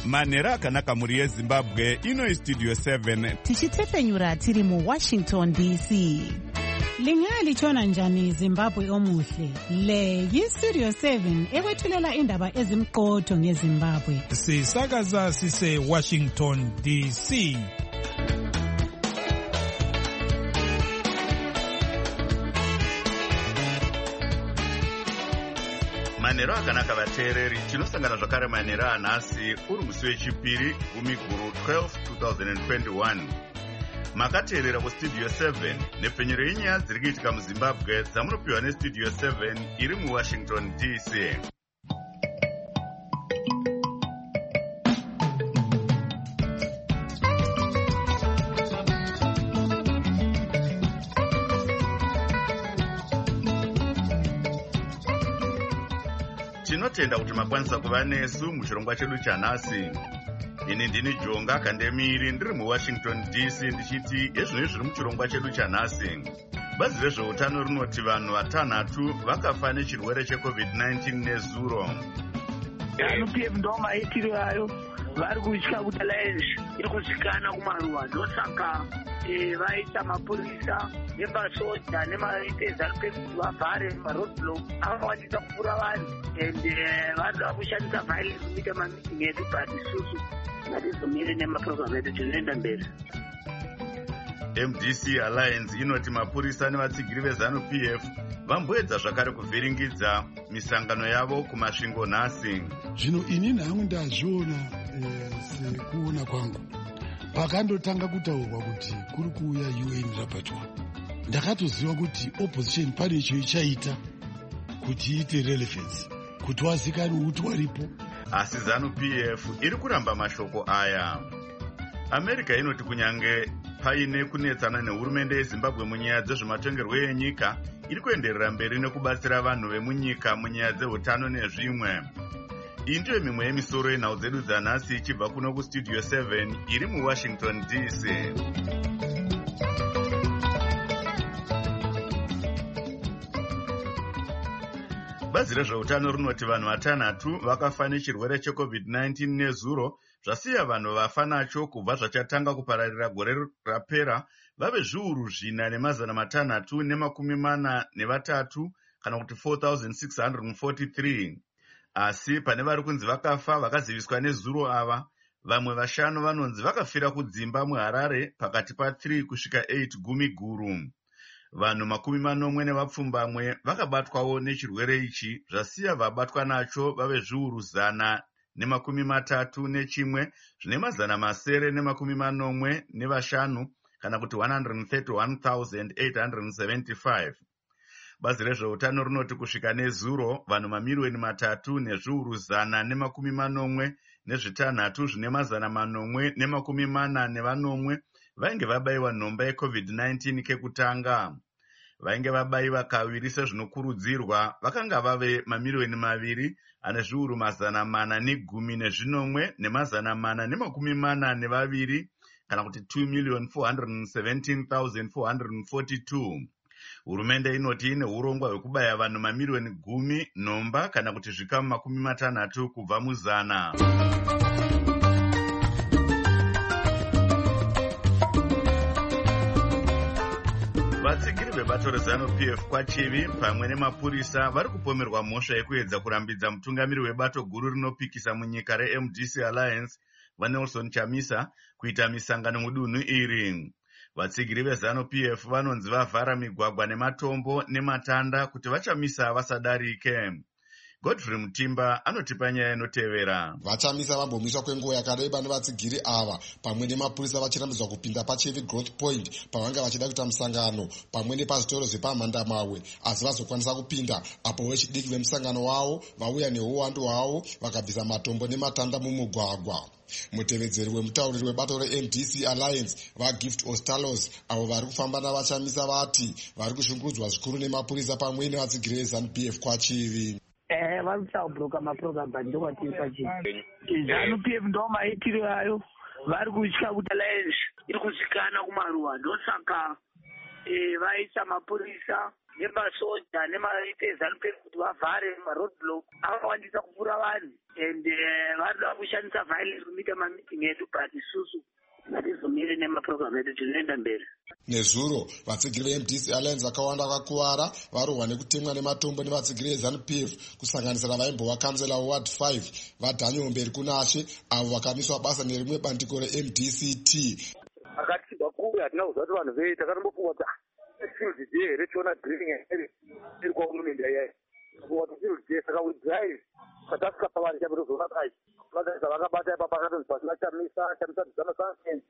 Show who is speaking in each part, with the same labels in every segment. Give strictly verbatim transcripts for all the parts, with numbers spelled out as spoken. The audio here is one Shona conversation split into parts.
Speaker 1: manhero akanaka mhuri yezimbabwe. Ino istudio seven
Speaker 2: tichitefenyura tiri muwashington D C.
Speaker 3: Lingalitshona njani Zimbabwe omuhle? Le yistudio seven ekwethulela indaba ezimqotho ngeZimbabwe.
Speaker 4: Sisakaza sise Washington D C.
Speaker 1: manhero akanaka vateereri. Tinosangana zvakare manhero anhasi uri musi wechipiri gumiguru twelve twenty twenty-one. Makateerera kustudio seven nepfenyuro yenyaya dziri kuitika muzimbabwe dzamunopiwa nestudio seven iri muwashington D C. Tinotenda kuti makwanisa kuva nesu muchirongwa chedu chanhasi. Ini ndini Jonga Kandemiri ndiri muWashington D C ndichiti ezvino zviri muchirongwa chedu chanhasi. Bazi rezveutano rinoti vanhu vatanhatu vakafa nechirwere checovid nineteen nezuro.
Speaker 5: P F ndo maitiro ayo vari kutya kuti alliance iri kuzvikana kumaruwa ndosaka vaita mapurisa nemasoja nemaitezanu kuti vavhare maroadblock avawanisa kupfuura vanhu and vanoda kushandisa violence kuita mamiting edu but isusu ngatizomire nemaprogram edu tinoenda mberi.
Speaker 1: M D C Alliance inoti mapurisa nevatsigiri vezanu P F vamboedza zvakare kuvhiringidza misangano yavo kumasvingo nhasi.
Speaker 6: Zvino inini hangu ndazviona sekuona kwangu pakandotanga kutaurwa kuti kuri kuuya U N rapatwa, ndakatoziva kuti opposition pane icho ichaita kuti iite relevance kuti wazikani uti waripo.
Speaker 1: Asi zanu P F iri kuramba mashoko aya. America inoti kunyange paine kunetsana nehurumende yeZimbabwe munyaya dzezvematongerwo enyika iri kuenderera mberi nekubatsira vanhu vemunyika munyaya dzeutano nezvimwe. Iyi ndiyo mimwe yemisoro yenhau dzedu dzanhasi ichibva kuno kustudio seven iri muWashington D C. Bazi rezveutano rinoti vanhu vatanhatu vakafa nechirwere checovid nineteen nezuro, zvasiya vanhu vafa nacho kubva zvachatanga kupararira gore rapera vave zviuru zvina nemazana matanhatu nemakumi mana nevatatu kana kuti four thousand six hundred forty-three. Asi pane vari kunzi vakafa vakaziviswa nezuro ava, vamwe vashanu vanonzi vakafira kudzimba muHarare pakati pa three kusvika eight gumiguru. Vanhu makumi manomwe nevapfumbamwe vakabatwawo nechirwere ichi, zvasiya vabatwa nacho vave zviuru zana nemakumi matatu nechimwe zvine mazana masere nemakumi manomwe nevashanu kana kuti one hundred thirty-one thousand eight hundred seventy-five. Bazi rezveutano rinoti kusvika nezuro vanhu mamiliyoni matatu nezviuru zana nemakumi manomwe nezvitanhatu zvine mazana manomwe nemakumi mana nevanomwe vainge vabayiwa nhomba yecovid nineteen kekutanga. Vainge vabayiwa kaviri sezvinokurudzirwa vakanga vave mamiliyoni maviri ane zviuru mazana mana negumi nezvinomwe nemazana mana nemakumi mana nevaviri kana kuti two million four hundred seventeen thousand four hundred forty-two. Hurumende inoti ine urongwa hwekubaya vanhu mamiliyoni gumi nhomba kana kuti zvikamu makumi matanhatu kubva muzana. Vatsigiri vebato rezanu P F kwachivi pamwe nemapurisa vari kupomerwa mhosva yekuedza kurambidza mutungamiri webato guru rinopikisa munyika reM D C Alliance vaNelson Chamisa kuita misangano mudunhu iri. Vatsigiri vezanu P F vanonzi vavhara migwagwa nematombo nematanda kuti vachamisa vasadarike. Godfrey Mutimba anotipa nyaya inotevera.
Speaker 7: Vachamisa vambomiswa kwenguva yakareba nevatsigiri ava pamwe nemapurisa vachirambidzwa kupinda paChevi Growth Point pavanga vachida kuita musangano pamwe nepazvitoro zvepamhandamawe, asi vazokwanisa kupinda apo vechidiki vemusangano wavo vauya neuwandu hwavo vakabvisa matombo nematanda mumugwagwa. Mutevedzeri wemutauriri webato reM D C Alliance vaGift Ostalos avo vari kufamba navachamisa vati vari kushungurudzwa zvikuru nemapurisa pamwe nevatsigiri vezanu P F kwachivi.
Speaker 5: Eh, vari kusaubhuroka maprogram ndokwatiri pachii. zanu P F ndo maitiro ayo vari kutya kuti alliance iri kuzvikana kumaruwa ndosaka vaisa mapurisa nemasoja nemaitezanu kuti vavhare maroadblock akawandisa kupfuura vanhu and vanoda kushandisa violence kuita mamiting edu but isusu hatizomire nemaprogram edu tinoenda mberi.
Speaker 7: Nezuro vatsigiri ve-M D C Alliance vakawanda vakakuvara varohwa nekutemwa nematombo nevatsigiri ve-ZANU P F kusanganisira vaimbova kansela weward five vaDaniel mberi kunashe avo vakamiswa basa nerimwe bandiko re-M D C T.
Speaker 8: akatibva kure hatina kuziva kuti vanhu vei takanombofungwa kuti silvide here tiona drilling iri kwaunominda iyai kufunga kuti silvide saka we drive katasvika pavari chapo tozoona kai vakaisa vakabata ipa pakatonzi pasina chamisa chamisa dzana sansen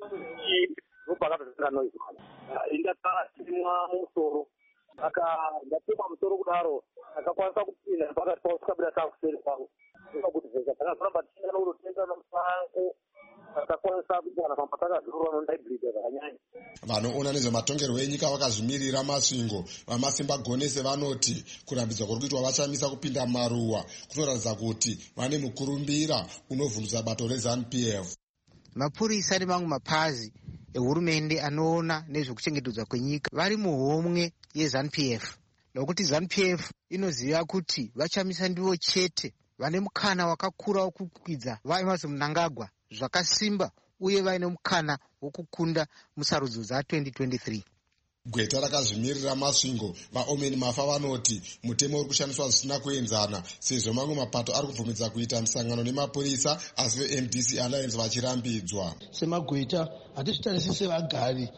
Speaker 8: ndopakatozinganoizwa indakatimwa mumusoro aka ndatemwa musoro kudaro akakwanisa kupinda pakati pavo tikabida takuseri kwavo kuti zveka takazoramba tichienda nokutotenga nomusango akakwanisa kuwana pampatakazorora nondaibhirija zvakanyanya.
Speaker 7: Vanoona nezvematongerwo enyika vakazvimirira masvingo vamasimba gonese vanoti kurambidzwa kuri kuitwa vachamisa kupinda maruwa kunoratidza kuti vane mukurumbira unovhundutsa bato reZANU P F.
Speaker 9: Mapurisa nemamwe mapazi ehurumende anoona nezvekuchengetedzwa kwenyika vari muhomwe yeZANU P F nokuti ZANU P F inoziva kuti vachamisa ndivo chete vane mukana wakakura wokukwidza vaEmmerson Mnangagwa zvakasimba uye vaine mukana wokukunda musarudzo dza twenty twenty-three.
Speaker 7: Gweta rakazvimirira masvingo vaomeni mafa vanoti mutemo uri kushandiswa zvisina kuenzana sezvo mamwe mapato ari kubvumidza kuita misangano nemapurisa asi ve-M D C Alliance vachirambidzwa.
Speaker 10: Semagweta hatizvitarisi sevagari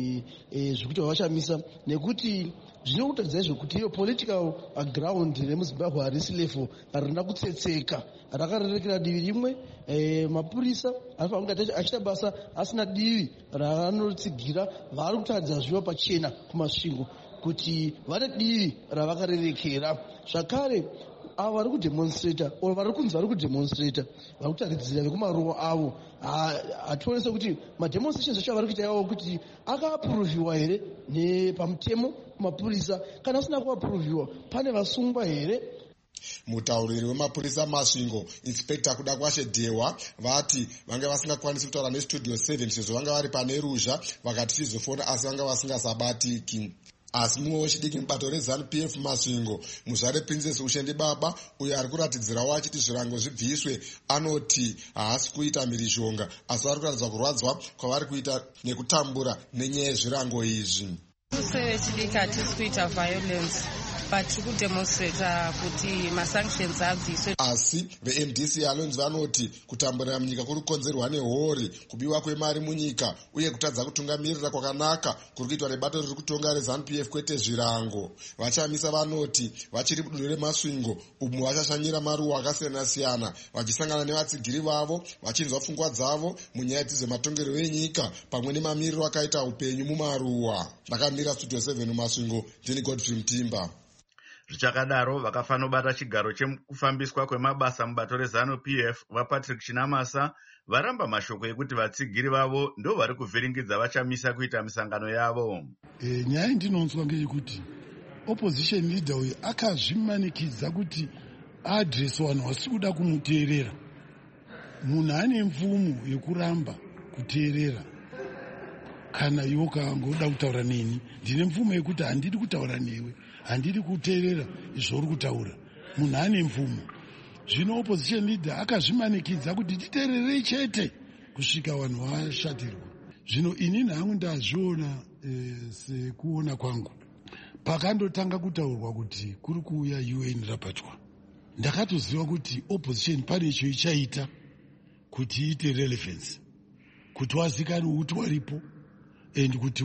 Speaker 10: zvekuti vavachamisa nekuti zvinokutadza zvekuti iyo political ground remuzimbabwe harisi level harina kutsetseka rakarerekera divi rimwe. Mapurisa anofanira kunge achita basa asina divi raanotsigira vari kutaridza zviva pachena kumasvingo kuti vane divi ravakarerekera. Zvakare avo vari kudemonstrata o vari kunzi vari kudemonstrata vari kutaridzira vekumaruwa avo hationese kuti mademonstrations acho avari kuita iwavo kuti akaapuruvhiwa here nepamutemo kumapurisa kana asina kuapuruvhiwa pane vasungwa here.
Speaker 7: Mutauriri wemapurisa masvingo inspector kuda kwashe Dehwa vati vanga vasingakwanisi kutaura nestudio seven sezvo vanga vari pane ruzha vakati chizofona asi vanga vasingasabatiki. Asi mumwe wechidiki mubato reZANU P F masvingo muzvare Princess Ushende Baba uyo ari kuratidzirawo achiti zvirango zvibviswe anoti haasi kuita mhirizhonga asi vari kuratidza kurwadzwa kwavari kuita nekutambura nenyaya yezvirango izvi.
Speaker 11: Sevechidiki hatisi kuita violence but tiri kudemonstrata kuti masanctions abviswe.
Speaker 7: Asi ve-M D C Alliance vanoti kutamburira munyika kuri kukonzerwa nehori kubiwa kwemari munyika uye kutadza kutungamirira kwakanaka kuri kuitwa nebato riri kutonga reZANU P F kwete zvirango. Vachamisa vanoti vachiri budo remasvingo umu vachashanyira maruwa akasiyana-siyana vachisangana nevatsigiri vavo vachinzwa pfungwa dzavo munyaya dzezvematongerwo enyika pamwe nemamiriro akaita upenyu mumaruwa. Ndakamira studio seven mumasvingo ndini Godfrey Mutimba.
Speaker 1: Zvichakadaro vakafanobata chigaro chekufambiswa kwemabasa mubato reZANU P F vaPatrick Chinamasa varamba mashoko ekuti vatsigiri vavo ndo vari kuvhiringidza vachamisa kuita misangano yavo.
Speaker 6: E, nyaya ndinonzwa ngeyekuti opposition leader uyu akazvimanikidza kuti aadresi vanhu vasi kuda kumuteerera. Munhu ane mvumo yekuramba kuteerera. Kana iwo kangoda kutaura neni ndine mvumo yekuti handidi kutaura newe handidi kuteerera izvori kutaura. Munhu ane mvumo. Zvino opposition leader akazvimanikidza kuti titeererei chete kusvika vanhu vashatirwa. Zvino inini hangu ndazviona e, sekuona kwangu pakandotanga kutaurwa kuti kuri kuuya U N rapachwa ndakatoziva kuti opposition pane icho ichaita kuti iite relevance kuti wazikanwe kuti waripo and kuti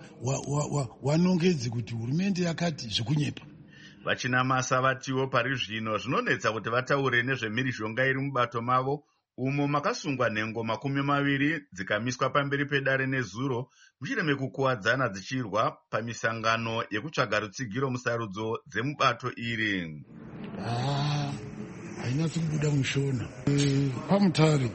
Speaker 6: wanongedze kuti hurumende yakati zvikunyepa.
Speaker 1: Vachinamasa vatiwo pari zvino zvinonetsa kuti vataure nezvemhirizhonga iri mubato mavo umo makasungwa nhengo makumi maviri dzikamiswa pamberi pedare nezuro mushure mekukuwadzana dzichirwa pamisangano yekutsvaga rutsigiro musarudzo dzemubato iri.
Speaker 6: Ah, hainatsi kubuda mushona. E, pamutare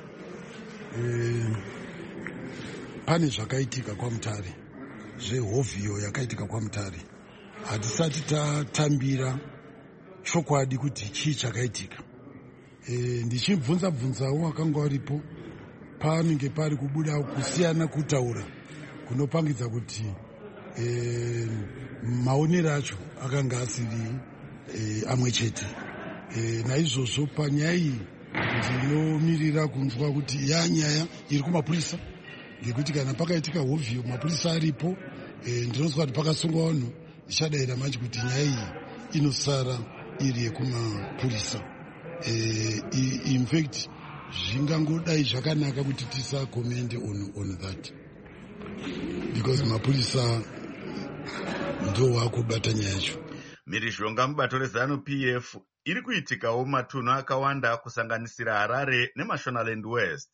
Speaker 6: e, pane zvakaitika kwaMutare zvehovhiyo yakaitika kwaMutare. Hatisati tatambira chokwadi kuti chii chakaitika. E, ndichibvunza bvunzawo akanga varipo panenge pari kubuda kusiyana kutaura kunopangidza kuti e, maonero acho akanga asiri e, amwe chete. E, naizvozvo panyaya iyi ndinomirira kunzwa kuti yanyaya iri kumapurisa, ngekuti kana pakaitika hovhiyo mapurisa aripo, e, ndinozwa kuti pakasungwa vanhu ichadayira manje kuti nyaya iyi inosara iri yekumapurisa. E, in fact zvingangodai zvakanaka kuti tisakomende on, on that because mapurisa ndo wakubata nyaya yacho.
Speaker 1: Mhirizhonga mubato rezanu P F iri kuitikawo matunhu akawanda kusanganisira Harare neMashonaland West.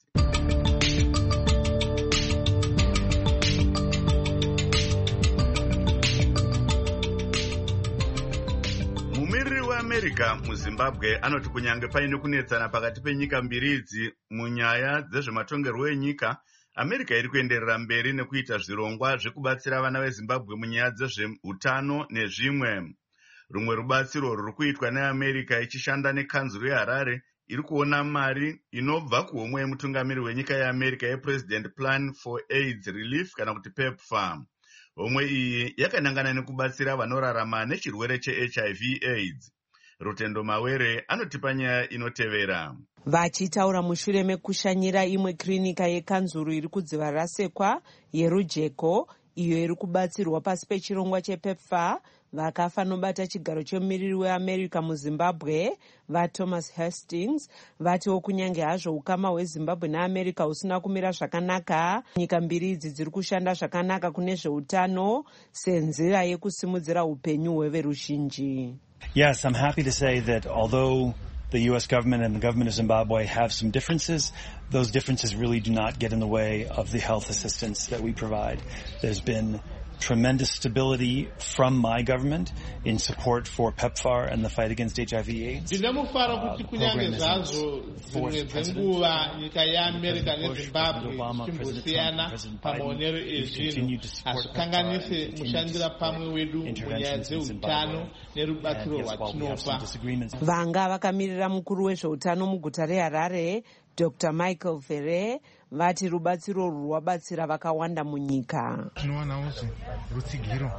Speaker 1: Mumiriri weAmerica muZimbabwe anoti kunyange paine kunetsana pakati penyika mbiri idzi munyaya dzezvematongerwo enyika, America iri kuenderera mberi nekuita zvirongwa zvekubatsira vana veZimbabwe munyaya dzezveutano nezvimwe. Rumwe rubatsiro ruri kuitwa neAmerica ichishanda nekanzuro yeHarare iri kuona mari inobva kuhomwe yemutungamiri wenyika yeAmerica yePresident Plan for AIDS Relief kana kuti PEPFAR. Homwe iyi yakanangana nekubatsira vanorarama nechirwere cheH I V AIDS. Rutendo Mawere anotipa nyaya inotevera.
Speaker 12: Vachitaura mushure mekushanyira imwe klinika yekanzuru iri kudziva rasekwa yerujeko iyo iri kubatsirwa pasi pechirongwa chePEPFAR, vakafa nobata chigaro chemumiriri weAmerica muZimbabwe vaThomas Hastings vatiwo kunyange hazvo ukama hweZimbabwe neAmerica husina kumira zvakanaka, nyika mbiri idzi dziri kushanda zvakanaka kune zveutano senzira yekusimudzira upenyu hweveruzhinji.
Speaker 13: Yes, I'm happy to say that although the U S government and the government of Zimbabwe have some differences, those differences really do not get in the way of the health assistance that we provide. There's been tremendous stability from my government in support for PEPFAR and the fight against H I V AIDS.
Speaker 14: Ndinamufara kuti kunyange zvazo dzimwe dzenguva nyika yeAmerica neZimbabwe chimbosiyana pamaonero ezvinhu, hazvikanganise mushandira pamwe wedu munyaya dzeutano nerubatsiro rwatinopa.
Speaker 12: Vanga vakamirira mukuru wezveutano muguta reHarare Doctor Michael Ferre vati rubatsiro rwabatsira vakawanda munyika.
Speaker 15: Tinowana rutsigiro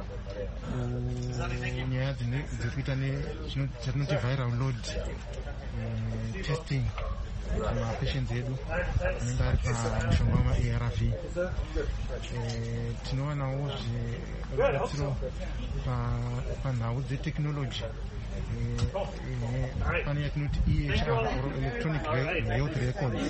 Speaker 15: nyaya dzekuita chatinoti viral load testing mapatients edu anenge ari pamushonga wama-A R V. Tinowanawo rubatsiro panhau dzeteknology, pane yatinoti E H R or electronic health records.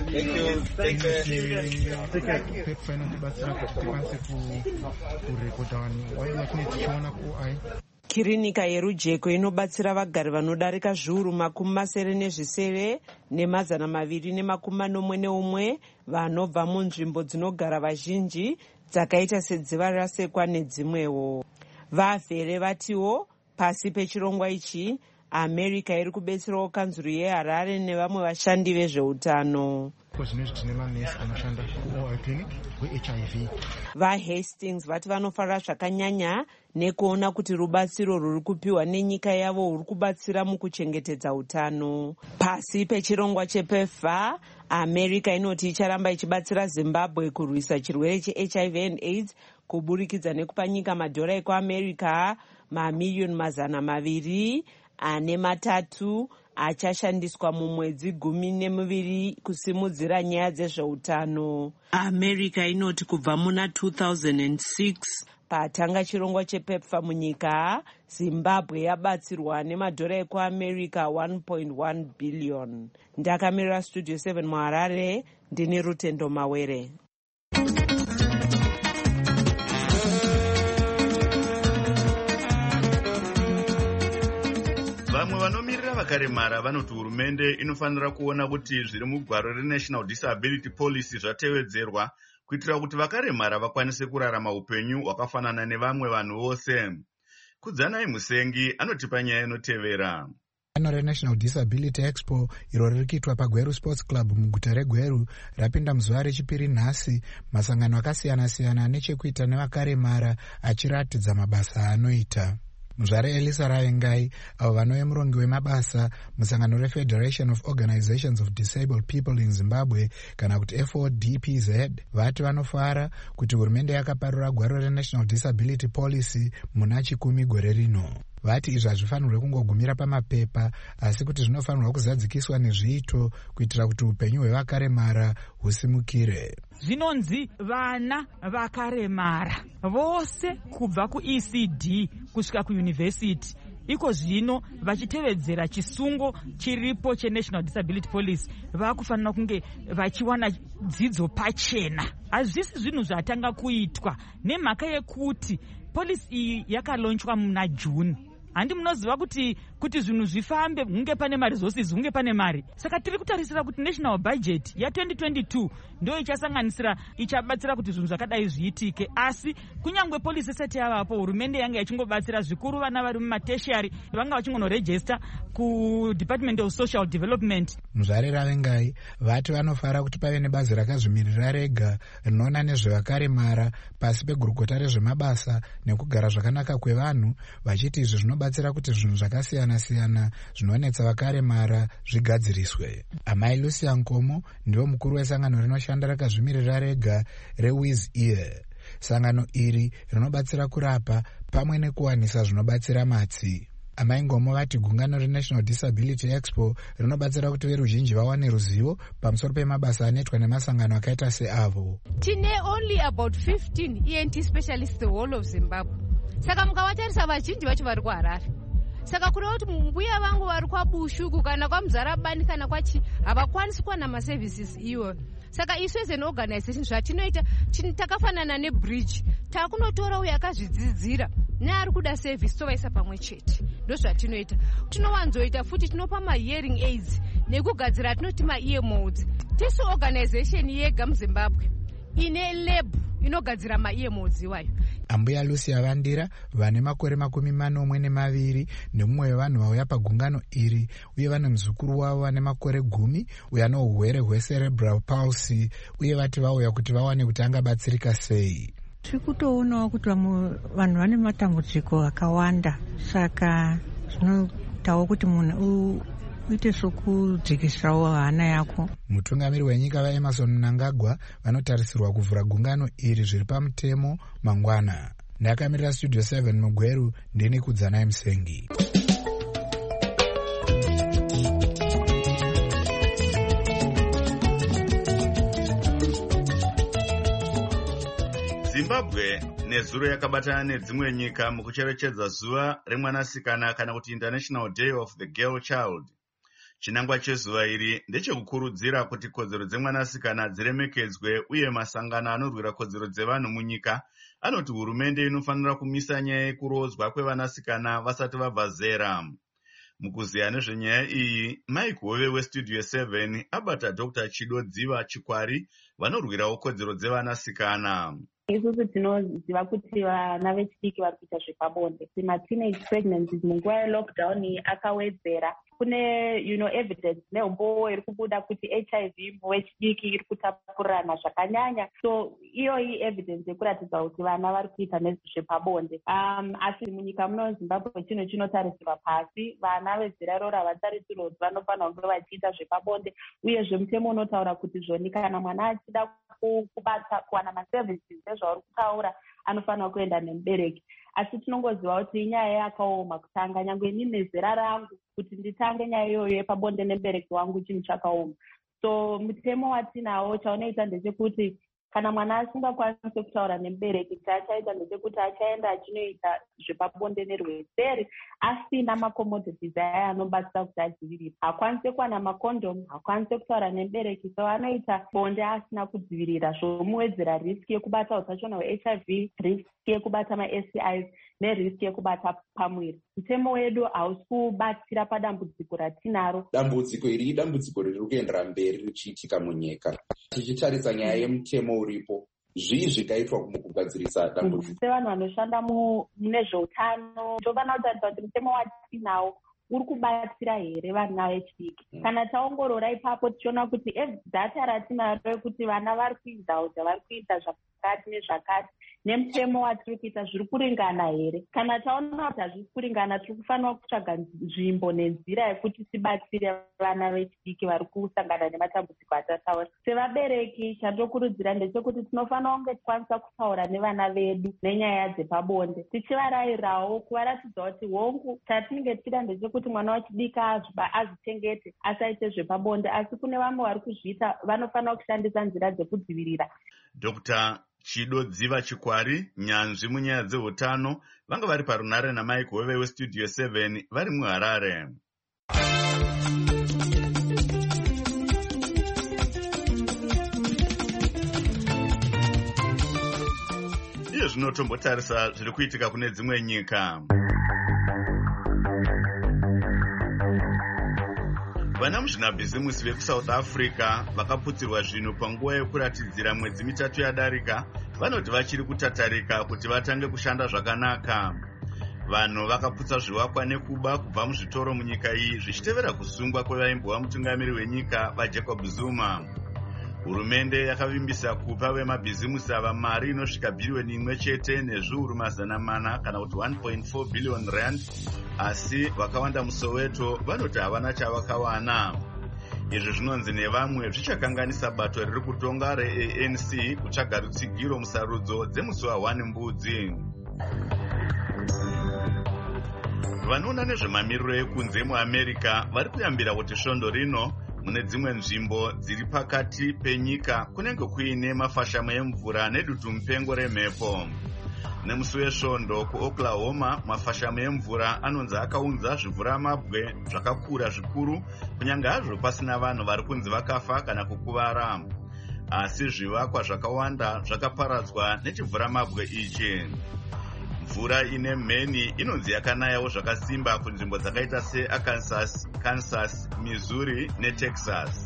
Speaker 15: PEPFAR inotibatsira kuti tikwanise kurekodha vanhu waiva vatinenge tichiona ku-O I.
Speaker 12: Kirinika yerujeko inobatsira vagari vanodarika zviuru makumi masere nezvisere nemazana maviri nemakumi manomwe neumwe vanobva munzvimbo dzinogara vazhinji dzakaita sedziva rasekwa nedzimwewo. Vavhere vatiwo pasi pechirongwa ichi America iri kubetserawo kanzuru yeHarare nevamwe vashandi vezveutano. VaHastings vati vanofarira zvakanyanya nekuona kuti rubatsiro ruri kupiwa nenyika yavo ruri kubatsira mukuchengetedza utano. Pasi pechirongwa chePEPFAR, America inoti icharamba ichibatsira Zimbabwe kurwisa chirwere cheH I V and AIDS kuburikidza nekupa nyika madhora ekuAmerica mamiliyoni mazana maviri ane matatu achashandiswa mumwedzi gumi nemiviri kusimudzira nyaya dzezveutano. America inoti kubva muna two thousand six patanga chirongwa chePEPFAR munyika, Zimbabwe yabatsirwa nemadhora ekuAmerica one point one billion. Ndakamirira Studio seven muHarare, ndine Rutendo Mawere.
Speaker 1: Vamwe vanomirira vakaremara vanoti hurumende inofanira kuona kuti zviri mugwaro reNational Disability Policy zvatevedzerwa kuitira kuti vakaremara vakwanise kurarama upenyu hwakafanana nevamwe vanhu vose. Kudzanai Musengi anotipa nyaya inotevera.
Speaker 16: Gano reNational Disability Expo iro riri kuitwa paGweru Sports Club muguta reGweru rapinda muzuva rechipiri nhasi, masangano akasiyana siyana nechekuita nevakaremara achiratidza mabasa anoita. Muzvare Elisa Ravengai, avo vanove murongi wemabasa musangano reFederation of Organizations of Disabled People in Zimbabwe kana kuti F O D P Z, vati vanofara kuti hurumende yakaparura gwaro reNational Disability Policy muna chikumi gore rino. Vati izvi hazvifanirwe kungogumira pamapepa, asi kuti zvinofanirwa kuzadzikiswa nezviito kuitira kuti upenyu hwevakaremara husimukire.
Speaker 17: Zvinonzi vana vakaremara vose kubva kuE C D kusvika kuuniversity iko zvino vachitevedzera chisungo chiripo cheNational Disability Policy vakufanira kunge vachiwana dzidzo pachena. Hazvisi zvinhu zvatanga kuitwa nemhaka yekuti polisi iyi yakalonchwa muna June. Handi munoziva kuti kuti zvinhu zvifambe hunge pane maresources hunge pane mari. Saka tiri kutarisira kuti national budget ya twenty twenty-two ndio ichasanganisira ichabatsira kuti zvinhu zvakadai zviitike. Asi kunyangwe polisi isati yavapo, hurumende yanga yachingobatsira zvikuru vana vari mumateshari vanga vachingonoregister ku Department of Social Development.
Speaker 16: Muzvare Ravengai vati vanofara kuti pave nebazi rakazvimirira rega rinoona nezvevakaremara pasi pegurukota rezvemabasa nekugara zvakanaka kwevanhu, vachiti izvi zvinobatsira kuti zvinhu zvakasiyana siyana zvinonetsa vakaremara zvigadziriswe. Amai Lucia Nkomo ndiwo mukuru wesangano rinoshanda rakazvimirira rega reWiz Ear. Sangano iri rinobatsira kurapa pamwe nekuwanisa zvinobatsira matsi. Amai Ngomo vati gungano reNational Disability Expo rinobatsira kuti veruzhinji vawane ruzivo pamusoro pemabasa anoitwa nemasangano akaita seavo.
Speaker 18: Tine only about fifteen E N T specialists the whole of Zimbabwe. Saka mukavatarisa vazhinji vacho vari kuHarare. Saka kureva kuti mbuya vangu vari kwaBushuku kana kwaMuzarabani kana kwachi havakwanisi kuwana maservices iwo. Saka isu as an organization zvatinoita takafanana nebridge, takunotora uyo akazvidzidzira neari kuda service tovaisa pamwe chete. Ndo zvatinoita. Tinowanzoita futi tinopa ma-hearing aids nekugadzira tinoti ma-ear modes. Tisu organization yega muZimbabwe ine lab inogadzira ma-ear modes iwayo.
Speaker 16: Ambuya Lucia Vandira vane makore makumi manomwe nemaviri nemumwe wevanhu vauya pagungano iri, uye vane muzukuru wavo vane makore gumi uye ano urwere hwecerebral palsy, uye vati vauya kuti vawane kuti angabatsirika sei.
Speaker 19: Tiri kutoonawo kuti vanhu vane matambudziko akawanda, saka zvinoitawo kuti munhu uite sokudzikisirawo hana yako.
Speaker 16: Mutungamiri wenyika vaEmerson Mnangagwa vanotarisirwa kuvhura gungano iri zviri pamutemo mangwana. Ndakamirira Studio seven muGweru, ndini Kudzanai Musengi.
Speaker 1: Zimbabwe nezuro yakabatana nedzimwe nyika mukucherechedza zuva remwanasikana kana kuti International Day of the Girl Child. Chinangwa chezuva iri ndechekukurudzira kuti kodzero dzemwanasikana dziremekedzwe, uye masangano anorwira kodzero dzevanhu munyika anoti hurumende inofanira kumisa nyaya yekurodzwa kwevanasikana vasati vabva zera. Mukuziya nezvenyaya iyi, Mike Hove weStudio seven abata Doctor Chido Dziva Chikwari vanorwirawo kodzero dzevanasikana.
Speaker 20: Isusu tinoziva kuti vana vechidiki vari kuita zvepabonde. Ma-teenage pregnancies munguva yelockdown akawedzera. Kune you know, evidence neumbo iri kubuda kuti H I V wechidiki iri kutapurirana zvakanyanya. So iyoyi evidence yekuratidza kuti vana vari kuita nezvepabonde. Um, asi munyika muno Zimbabwe chino chinotarisirwa pasi. Vana vezera iroro havatarisirwa kuti vanofanira kunge vachiita zvepabonde. Uyezve mutemo unotaura kuti zvoni kana mwana achida kubata kuwana maservices ezvauri kutaura anofanira kuenda nemubereki. Asi tinongoziva kuti inyaya yakaoma kutanga, nyangwe ini nezera rangu kuti nditange nyaya iyoyo yepabonde nemubereki wangu chinhu chakaoma. So mutemo watinawo chaunoita ndechekuti kana mwana asingakwanisi kutaura nemubereki, chaachaita ndechekuti achaenda achinoita zvepabonde nerweseri asina macommodities aya anobatsira kuti adzivirire. Hakwanisi kuwana makondomu, hakwanisi kutaura nemubereki, so anoita bonde asina kudzivirira, zvomuwedzera riski yekubata utachiona hwe-H I V, riski yekubata ma-S T Is neriski yekubata pamwiri. Mutemo wedu hausi kubatsira padambudziko ratinaro.
Speaker 21: Dambudziko iri idambudziko riri kuendera mberi richiitika munyika. Tichitarisa nyaya yemutemo uripo, zvii zvingaitwa mukugadzirisa dambudziko?
Speaker 20: Sevanhu vanoshanda mune zveutano tofana kutarisa kuti mutemo watinawo uri kubatsira here vana vechidiki. Mm. Kana taongorora ipapo tichiona kuti data ratinaro kuti vana vari kuindauja vari kuita zvakati nezvakati, nemutemo watiri kuita zviri kuringana here. Kana taona kuti hazvisi kuringana, tiri kufanira kutsvaga nzvimbo nenzira yekuti tibatsire vana vechidiki vari kusangana nematambudziko atataura. Sevabereki, chandinokurudzira ndechekuti tinofanira kunge tikwanisa kutaura nevana vedu nenyaya dzepabonde, tichivarayirawo kuvaratidza kuti hongu chatinenge tichida ndechekuti mwana wechidiki azvichengete asaite zvepabonde, asi kune vamwe vari kuzviita vanofanira kushandisa nzira dzekudzivirira.
Speaker 1: Dr Chido Dziva Chikwari, nyanzvi munyaya dzeutano, vanga vari parunare naMike Hove weStudio seven vari muHarare. Iyo zvinotombotarisa zviri kuitika kune dzimwe nyika. Vana muzvinabhizimusi vekuSouth Africa vakaputsirwa zvinhu panguva yekuratidzira mwedzi mitatu yadarika vanoti vachiri kutatarika kuti vatange kushanda zvakanaka. Vanhu vakaputsa zvivakwa nekuba kubva muzvitoro munyika iyi zvichitevera kusungwa kwevaimbova mutungamiri wenyika vaJacob Zuma. Hurumende yakavimbisa kupa vemabhizimusi ava mari inosvika bhiriyoni imwe chete nezviuru mazana mana kana kuti one point four billion rand, asi vakawanda muSoweto vanoti havana chavakawana. Izvi zvinonzi nevamwe zvichakanganisa bato riri kutonga re-A N C kutsvaga rutsigiro musarudzo dzemusi wa1 Mbudzi. Vanoona nezvemamiriro ekunze muAmerica vari kuyambira kuti svondo rino mune dzimwe nzvimbo dziri pakati penyika kunenge kuine mafashamo emvura nedutu mupengo remhepo. Nemusi wesvondo kuOklahoma, mafashamo emvura anonzi akaunza zvivhuramabwe zvakakura zvikuru, kunyange hazvo pasina vanhu vari kunzi vakafa kana kukuvara. Asi zvivakwa zvakawanda zvakaparadzwa nechivhuramabwe ichi. Mvura ine mheni inonzi yakanayawo zvakasimba kunzvimbo dzakaita seArkansas, Kansas, Missouri neTexas.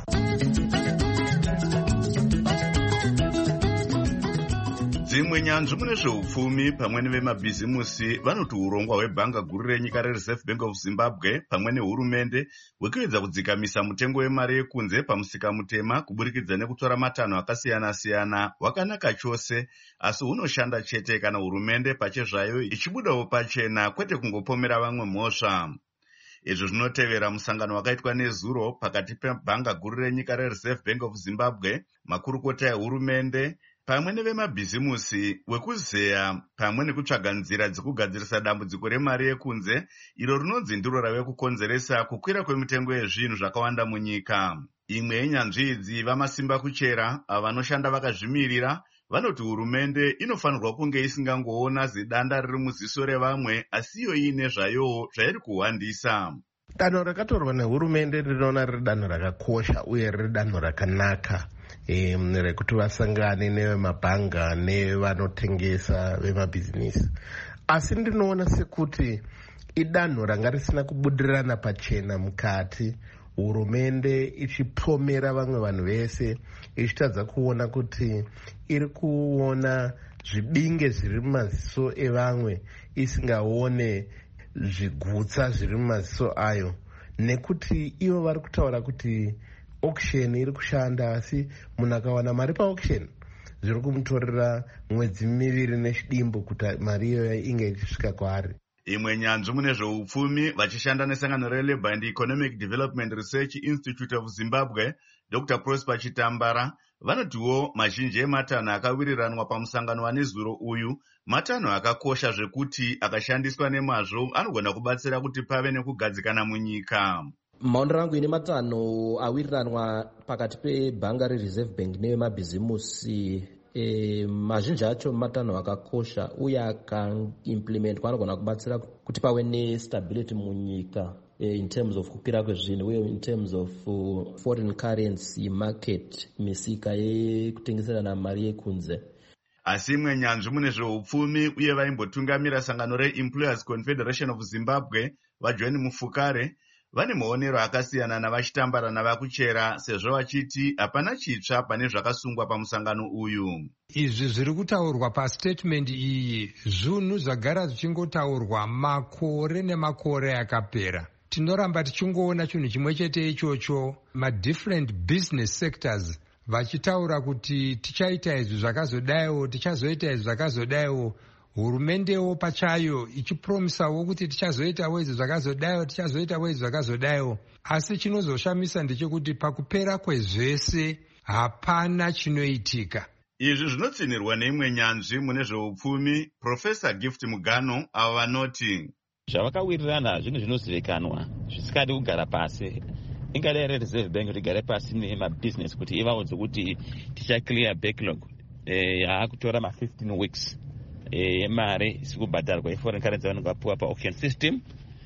Speaker 1: Dzimwe nyanzvi mune zveupfumi pamwe nevemabhizimusi vanoti urongwa hwebhanga guru renyika reReserve Bank of Zimbabwe pamwe nehurumende hwekuedza kudzikamisa mutengo wemari yekunze pamusika mutema kuburikidza nekutora matanho akasiyana-siyana hwakanaka chose, asi hunoshanda chete kana hurumende pachezvayo ichibudawo pachena kwete kungopomera vamwe mhosva. Izvi zvinotevera musangano wakaitwa nezuro pakati pebhanga guru renyika reReserve Bank of Zimbabwe, makurukota ehurumende pamwe nevemabhizimusi wekuzeya pamwe nekutsvaga nzira dzekugadzirisa dambudziko remari yekunze iro rinonzi ndiro rave kukonzeresa kukwira kwemitengo yezvinhu zvakawanda munyika. Imwe yenyanzvi idzi vamasimba kuchera vanoshanda vakazvimirira vanoti hurumende inofanirwa kunge isingangoona zidanda riri muziso revamwe asi iyo iine zvayowo zvairi kuhwandisa.
Speaker 2: Danho rakatorwa nehurumende rinoona riri danho rakakosha uye riri danho rakanaka e, rekuti vasangane nevemabhanga nevanotengesa vemabhizinisi. Asi ndinoona sekuti idanho ranga risina kubudirirana pachena mukati, hurumende ichipomera vamwe vanhu vese ichitadza kuona kuti iri kuona zvibinge zviri mumaziso evamwe isingaone zvigutsa zviri mumaziso ayo, nekuti ivo vari kutaura kuti auction iri kushanda, asi munhu akawana mari paauction zviri kumutorera mwedzi miviri nechidimbu kuti mari iyoyo inge ichisvika kwaari.
Speaker 1: Imwe nyanzvi mune zveupfumi vachishanda nesangano reLabour and Economic Development Research Institute of Zimbabwe, Doctor Prosper Chitambara, vanotiwo mazhinji ematanho akawiriranwa pamusangano wanezuro uyu matanho akakosha zvekuti akashandiswa nemazvo anogona kubatsira kuti pave nekugadzikana munyika.
Speaker 22: Maonero angu ine matanho awiriranwa pakati pebhanga reReserve Bank nevemabhizimusi E, mazhinji acho matanho akakosha uye akaimplementwa anogona kubatsira kuti pave nestability munyika e, in terms of kupira kwezvinhu uye in terms of uh, foreign currency market, misika yekutengeserana mari yekunze.
Speaker 1: Asi imwe nyanzvi mune zveupfumi uye vaimbotungamira sangano reEmployers Confederation of Zimbabwe vaJohn Mufukare vane maonero akasiyana navachitambara navakuchera, sezvo vachiti hapana chitsva pane zvakasungwa pamusangano uyu.
Speaker 23: Izvi zviri kutaurwa pastatement iyi zvinhu zvagara zvichingotaurwa makore nemakore akapera. Tinoramba tichingoona chinhu chimwe chete ichocho, madifferent business sectors vachitaura kuti tichaita izvi zvakazodaiwo, tichazoita izvi zvakazodaiwo. Hurumendewo pachayo ichipromisawo kuti tichazoitawo izvi zvakazodaiwo, tichazoitawo izvi zvakazodaiwo. Asi chinozoshamisa ndechekuti pakupera kwezvese hapana chinoitika.
Speaker 1: Izvi zvinotsinirwa neimwe nyanzvi mune zveupfumi, Professor Gift Mugano, ava vanoti
Speaker 3: zvavakawirirana zvinhu zvinozivikanwa zvisikadi kugara pasi. Ingada Reserve Bank kuti igare pasi nemabhizinesi kuti ivaudze kuti tichaclear backlog yaakutora ma fifteen weeks yemari isi kubhadharwa yeforeign currency vanenge vapuwa pa-auction system.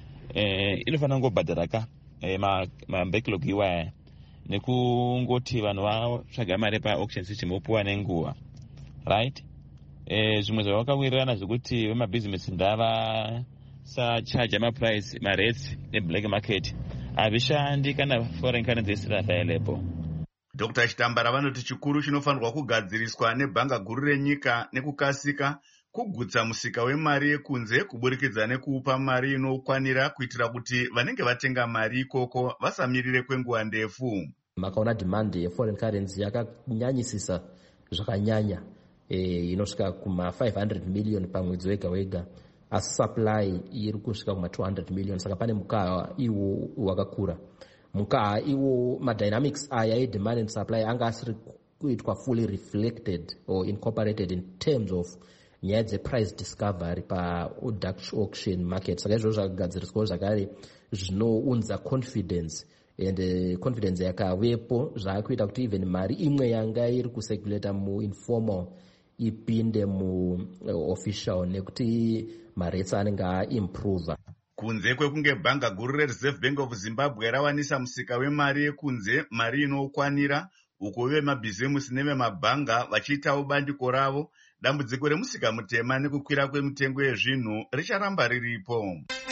Speaker 3: Inofanira kungobhadhara ka ma-backlog iwaya nekungoti vanhu vatsvaga mari pa-auction system vopuwa nenguva, right? Zvimwe zvavakawirirana zvekuti vemabhizinesi ndava sachaja maprice marates neblack market havishandi kana foreign currency isiri available.
Speaker 1: Doctor Chitambara vanoti chikuru chinofanirwa kugadziriswa nebhanga guru renyika nekukasika kugutsa musika wemari yekunze kuburikidza nekuupa mari inokwanira kuitira kuti vanenge vatenga mari ikoko vasamirire kwenguva ndefu.
Speaker 22: Makaona demand yeforeign currency yakanyanyisisa zvakanyanya, e, inosvika kuma five hundred million pamwedzi wega wega, asi supply iri kusvika kuma two hundred million. Saka pane mukaha iwo wakakura. Mukaha iwo madynamics aya edemand and supply anga asiri kuitwa fully reflected or incorporated in terms of nyaya dzeprice discovery pa-Dutch auction market. Saka izvozvo zvakagadziriswawo zvakare zvinounza confidence, and uh, confidence yakavepo zvaakuita kuti even mari imwe yanga iri kucirculata muinformal ipinde muofficial nekuti marates anenge aimprove.
Speaker 1: Kunze kwekunge bhanga guru reReserve Bank of Zimbabwe rawanisa musika wemari yekunze mari inokwanira, uko vemabhizimusi nevemabhanga vachiitawo bandiko ravo, dambudziko remusika mutema nekukwira kwemitengo yezvinhu richaramba riripo.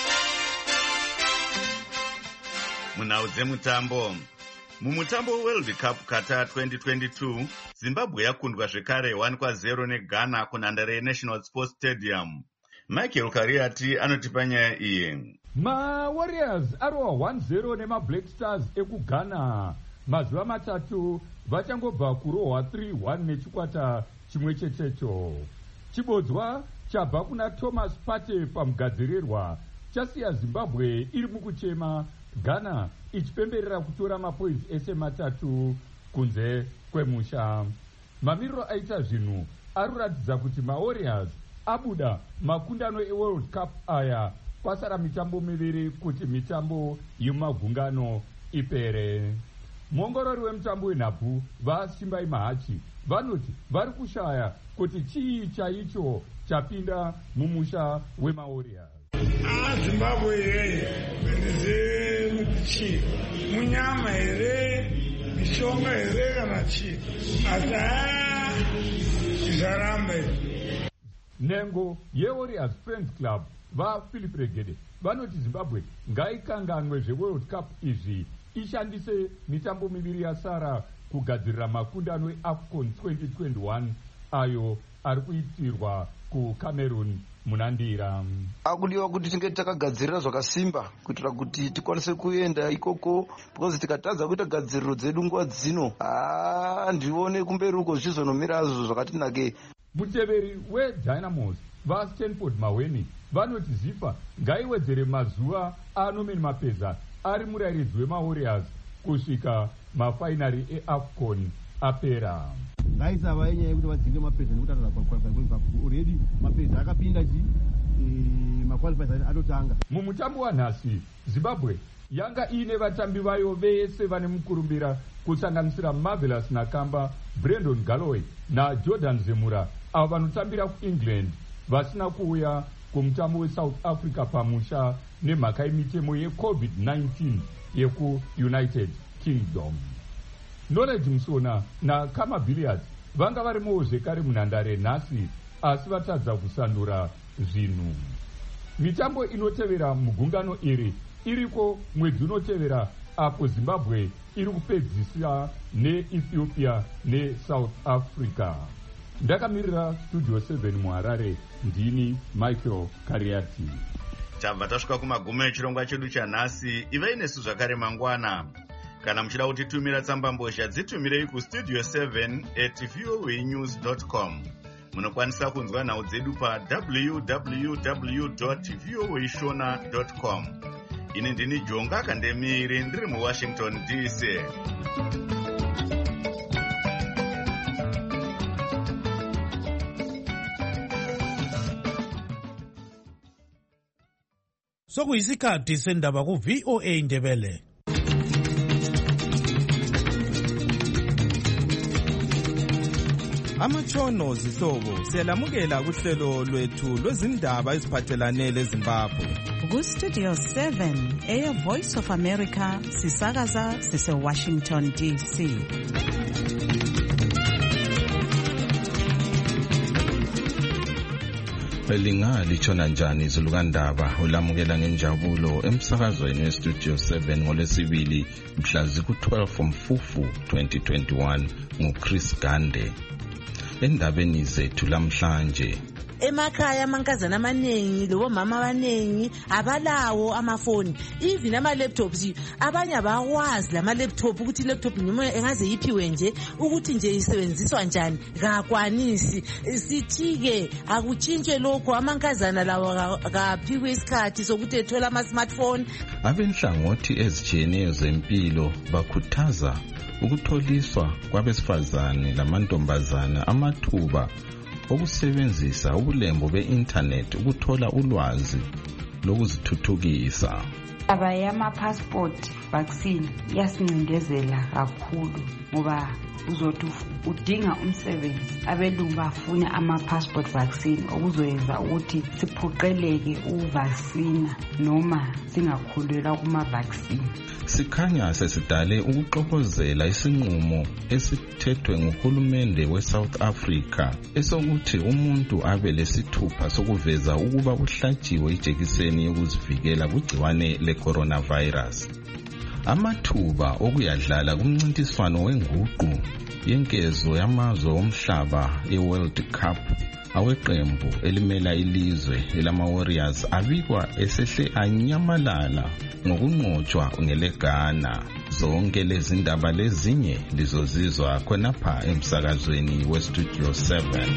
Speaker 1: Munhau dzemutambo. Mumutambo World Cup Qatar twenty twenty-two, Zimbabwe yakundwa zvekare one kwa zero neGhana kunhandare yeNational Sports Stadium. Michael Kariati anotipa nyaya iyi.
Speaker 4: MaWarriors arwa one zero nemaBlack Stars ekuGhana. Mazuva matatu vachangobva kurohwa three one nechikwata chimwe chetecho. Chibodzwa chabva kuna Thomas Partey pamugadzirirwa chasiya Zimbabwe iri mukuchema, Ghana ichipemberera kutora mapoints ese matatu kunze kwemusha. Mamiriro aita zvinhu aruratidza kuti maWarriors abuda makundano eWorld Cup aya kwasara mitambo miviri kuti mitambo yemagungano ipere. Muongorori wemutambo wenhabvu vaSimbai Mahachi vanoti vari kushaya kuti chii chaicho chapinda mumusha wemaWarriors.
Speaker 5: Zimbabwe here ndize chii munyama here mishonga here kana chii asi izaramba.
Speaker 4: Nengo yeWarriors Friends Club vaPhilip Regede vanoti Zimbabwe ngaikanganwe zveWorld Cup izvi ishandise mitambo miviri yasara kugadzirira makundano eAFCON twenty twenty-one ayo ari kuitirwa kuCameroon munandira.
Speaker 24: Akudiwa kuti tinge takagadzirira zvakasimba kuitira kuti tikwanise kuenda ikoko, because tikatadza kuita gadziriro dzedu nguva dzino handione kumberi uko zvizonomira azvo zvakatinake.
Speaker 4: Muteveri weDynamos vaStanford Maweni vanoti Zifa ngaiwedzere mazuva aNorman Mapeza ari murairidzi wemaWarriors kusvika mafainari eAFCON apera.
Speaker 25: Ngaisava yenyaya yekuti vadzinge Mapeza nekuti ataza paqualify already Mapeza akapinda chi maqualifiers atotanga.
Speaker 4: Mumutambo wanhasi Zimbabwe yanga ine vatambi vayo vese vane mukurumbira kusanganisira Marvelous Nakamba, Brandon Galloway naJordan Zemura avo vanotambira kuEngland vasina kuuya kumutambo weSouth Africa pamusha nemhaka yemitemo yeCovid nineteen yekuUnited Kingdom. Knowledge Musona naKama Billiards vanga varimowo zvekare munhandare nhasi asi vatadza kusandura zvinhu. Mitambo inotevera mugungano iri iriko mwedzi unotevera apo Zimbabwe iri kupedzisa neEthiopia neSouth Africa. Ndakamirira Studio seven muHarare, ndini Michael Kariati.
Speaker 1: Tabva tasvika kumagumo echirongwa chedu chanhasi. Ivai nesu zvakare mangwana. Kana muchida kutitumira tsambambozha dzitumirei kustudio seven at voanews dot com. Munokwanisa kunzwa nhau dzedu pa w w w dot voa shona dot com. Ini ndini Jonga Kandemiri ndiri muWashington D C.
Speaker 7: Sokuyisikhathi sendaba ku V O A Ndebele.
Speaker 8: Amatshono zihlobo siyalamukela kuhlelo lwethu lwezindaba eziphathelane leZimbabwe.
Speaker 9: Ku Studio seven eya Voice of America sisakaza sise Washington D C.
Speaker 10: Elinga lichona njani izulu kandaba ulamukela ngenjabulo emsakazweni weStudio seven ngolesibili mhla ziku twelve Mfufu twenty twenty-one nguChris Gande. Endabeni zethu lamhlanje,
Speaker 11: emakhaya amankazana amaningi lobo mama abaningi abalawo amafoni, even ama laptops. Abanye abawazi lama laptop ukuthi laptop noma engaze yiphiwe nje ukuthi nje isebenziswa njani, akakwanisi. Sithi-ke akutshintshwe lokho, amankazana lawo akaphiwe isikhathi sokuthi ethola ama smartphone.
Speaker 10: Abenhlangothi ezitshiyeneyo zempilo bakhuthaza ukutholiswa kwabesifazane lamantombazana amathuba okusebenzisa ubulembu be-internet ukuthola ulwazi lokuzithuthukisa.
Speaker 26: Aba yama passport vaccine yasincindezela kakhulu ngoba uzothi udinga umsebenzi abelungu bafuna ama passport vaccine okuzoyenza ukuthi siphuqeleke uvaccine noma singakhulelwa kuma vaccine.
Speaker 10: Sikhanya sesidale ukuxokozela isinqumo esithethwe nguhulumende weSouth Africa esokuthi umuntu abe lesithupha sokuveza ukuba uhlatshiwe ijekiseni yokuzivikela kugciwane le-coronavirus. Amathuba okuyadlala kumncintiswano wenguqu yenkezo yamazwe omhlaba e-World Cup aweqembu elimela ilizwe elama-Warriors abikwa esehle anyamalala ngokunqotshwa ngeleGhana. Zonke lezi ndaba lezinye lizozizwa khonapha emsakazweni weStudio seven.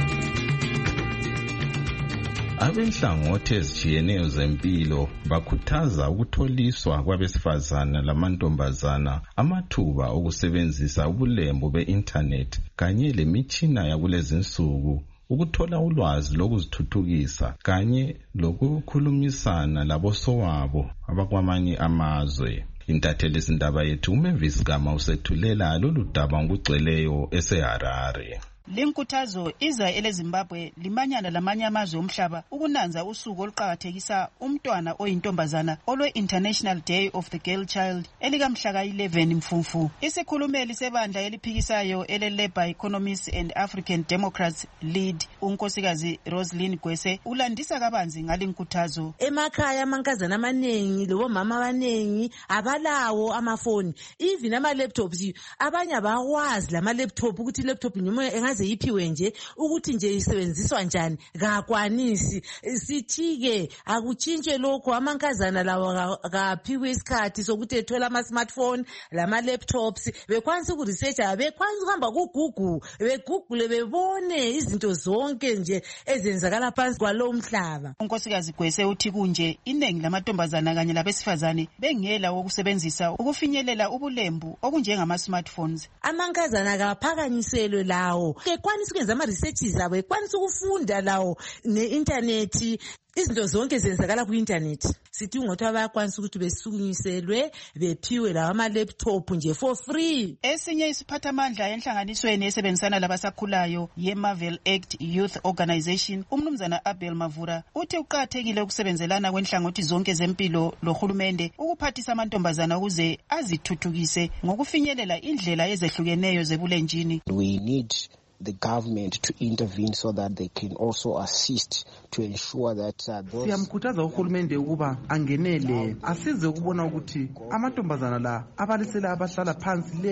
Speaker 10: Abenhlangothi ezitshiyeneyo zempilo bakhuthaza ukutholiswa kwabesifazana lamantombazana amathuba okusebenzisa ubulembu be-internet kanye lemitshina yakulezinsuku ukuthola ulwazi lokuzithuthukisa kanye lokukhulumisana labosowabo abakwamanye amazwe. Intatheli izindaba yethu uMavis Gama usethulela lolu daba ngokugcweleyo eseHarare.
Speaker 27: Lenkuthazo iza eleZimbabwe limanyana lamanye amazwe omhlaba ukunanza usuku oluqhakathekisa umntwana oyintombazana olwe International Day of the Girl Child elikamhla eleven Mfumfu. Isikhulumeli sebandla eliphikisayo ele Labour Economists and African Democrats Lead unkosikazi Roslyn Gwese ulandisa kabanzi ngalenkuthazo.
Speaker 11: Emakhaya amankazana amaningi lobo mama abaningi abalawo amafoni, even ama laptops. Abanye abawazi lama laptop ukuthi laptop noma engaze yiphiwe nje ukuthi nje isebenziswa njani, akakwanisi. Sithi-ke akutshintshwe lokho, amankazana lawo akaphiwe isikhathi sokuthi ethola ama smartphone lama laptops. Bekwanisa ukuresearcha, bekwanisa ukuhamba ku Google, begoogle bebone izinto zonke nje ezenzakala phansi kwalo mhlaba.
Speaker 27: Unkosikazi Gwese uthi kunje iningi lamantombazana kanye labesifazane bengela wokusebenzisa ukufinyelela ubulembu okunjengama smartphones.
Speaker 11: Amankazana akaphakanyiselwe lawo, ekwanisa ukwenza ama researches abo, ekwanisa ukufunda lawo ne-internet. Izinto zonke zenzakala ku internet. Sithi ngothi abakwanisa ukuthi besukunyiselwe bephiwe lawa ama laptop nje for free.
Speaker 27: Esinye isiphathamandla enhlanganisweni esebenzisana labasakhulayo ye-Marvel Act Youth Organization, umnumzana Abel Mavura uthi uqhakathekile ukusebenzelana kwenhlangothi zonke zempilo lohulumende ukuphathisa amantombazana ukuze azithuthukise ngokufinyelela indlela ezehlukeneyo zebulenjini.
Speaker 28: We need the government to intervene so that they can also assist to ensure that uh, those
Speaker 29: siyamkhuthaza uhulumende ukuba angenele asize ukubona ukuthi amantombazana la abalisela abahlala phansi le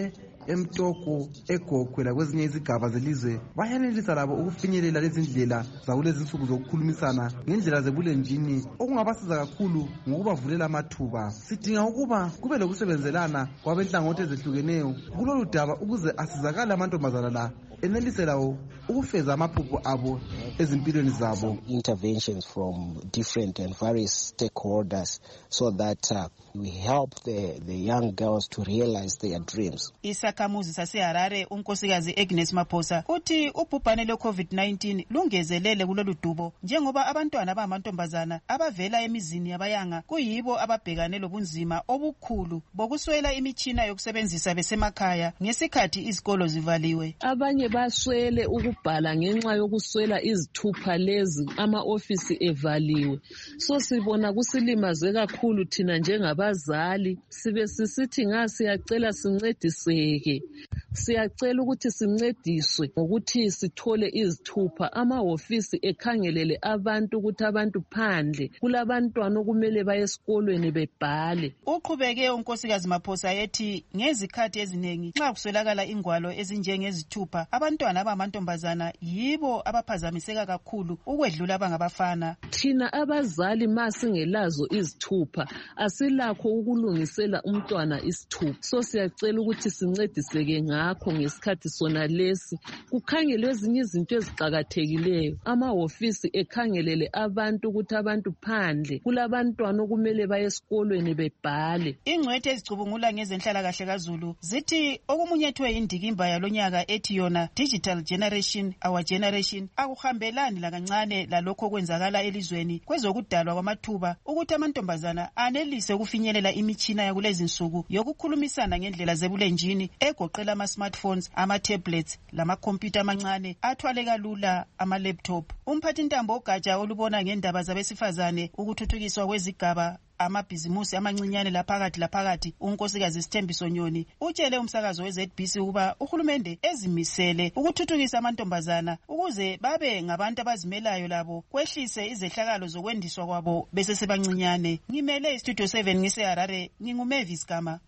Speaker 29: eMtoko, eGokwe lakwezinye izigaba zelizwe bayanelisa labo ukufinyelela lezi ndlela zakulezi nsuku zokukhulumisana ngendlela zebulenjini okungabasiza kakhulu ngokubavulela amathuba. Sidinga ukuba kube lokusebenzelana kwabenhlangothi ezehlukeneyo kulolu daba ukuze asizakale amantombazana la enelise lawo ukufeza amaphupho abo ezimpilweni zabo.
Speaker 28: Interventions from different and various stakeholders so that uh, we help the, the young girls to realize their dreams.
Speaker 27: Isakhamuzi saseHarare unkosikazi Agnes Maphosa uthi ubhubhane lwe-COVID nineteen lungezelele kulolu dubo njengoba abantwana abangamantombazana abavela emizini yabayanga kuyibo ababhekane lobunzima obukhulu bokuswela imitshina yokusebenzisa besemakhaya ngesikhathi izikolo zivaliwe.
Speaker 6: Abanye baswele ukubhala ngenxa yokuswela izithupha lezi ama-ofisi evaliwe. So sibona kusilimaze kakhulu thina njengabazali, sibe sisithi nga siyacela sincediseke. Siyacela ukuthi sincediswe ngokuthi sithole izithupha, ama-ofisi ekhangelele abantu ukuthi abantu phandle kulabantwana okumele baye esikolweni bebhale.
Speaker 27: Uqhubeke unkosikazi Maphosa ethi ngezikhathi eziningi nxa kuswelakala ingwalo ezinjengezithupha abantwana abamantombazana yibo abaphazamiseka kakhulu ukwedlula abangabafana.
Speaker 6: Thina abazali masingelazo izithupha asilakho ukulungisela umntwana isithupha. So siyacela ukuthi sincediseke ngakho ngesikhathi sona lesi kukhangelwe ezinye izinto eziqhakathekileyo, ama-ofisi ekhangelele abantu ukuthi abantu phandle kulabantwana okumele baye esikolweni bebhale.
Speaker 27: Ingcwethe ezicubungula ngezenhlalakahle kaZulu zithi okumunyethwe indikimba yalonyaka ethi yona digital generation our generation akuhambelani lakancane lalokho okwenzakala elizweni kwezokudalwa kwamathuba ukuthi amantombazana anelise ukufinyelela imitshina yakulezi nsuku yokukhulumisana ngendlela zebulenjini egoqela ama-smartphones, ama-tablets lamakhompyutha amancane athwaleka lula ama-laptop. Umphathintambo ogatsha olubona ngendaba zabesifazane ukuthuthukiswa kwezigaba amabhizimusi amancinyane laphakathi laphakathi unkosikazi Sithembiso Nyoni utshele umsakazo we-Z B C ukuba uhulumende ezimisele ukuthuthukisa amantombazana ukuze babe ngabantu abazimelayo labo kwehlise izehlakalo zokwendiswa kwabo besesebancinyane. Ngimele iStudio seven ngiseHarare, nginguMavis Gama.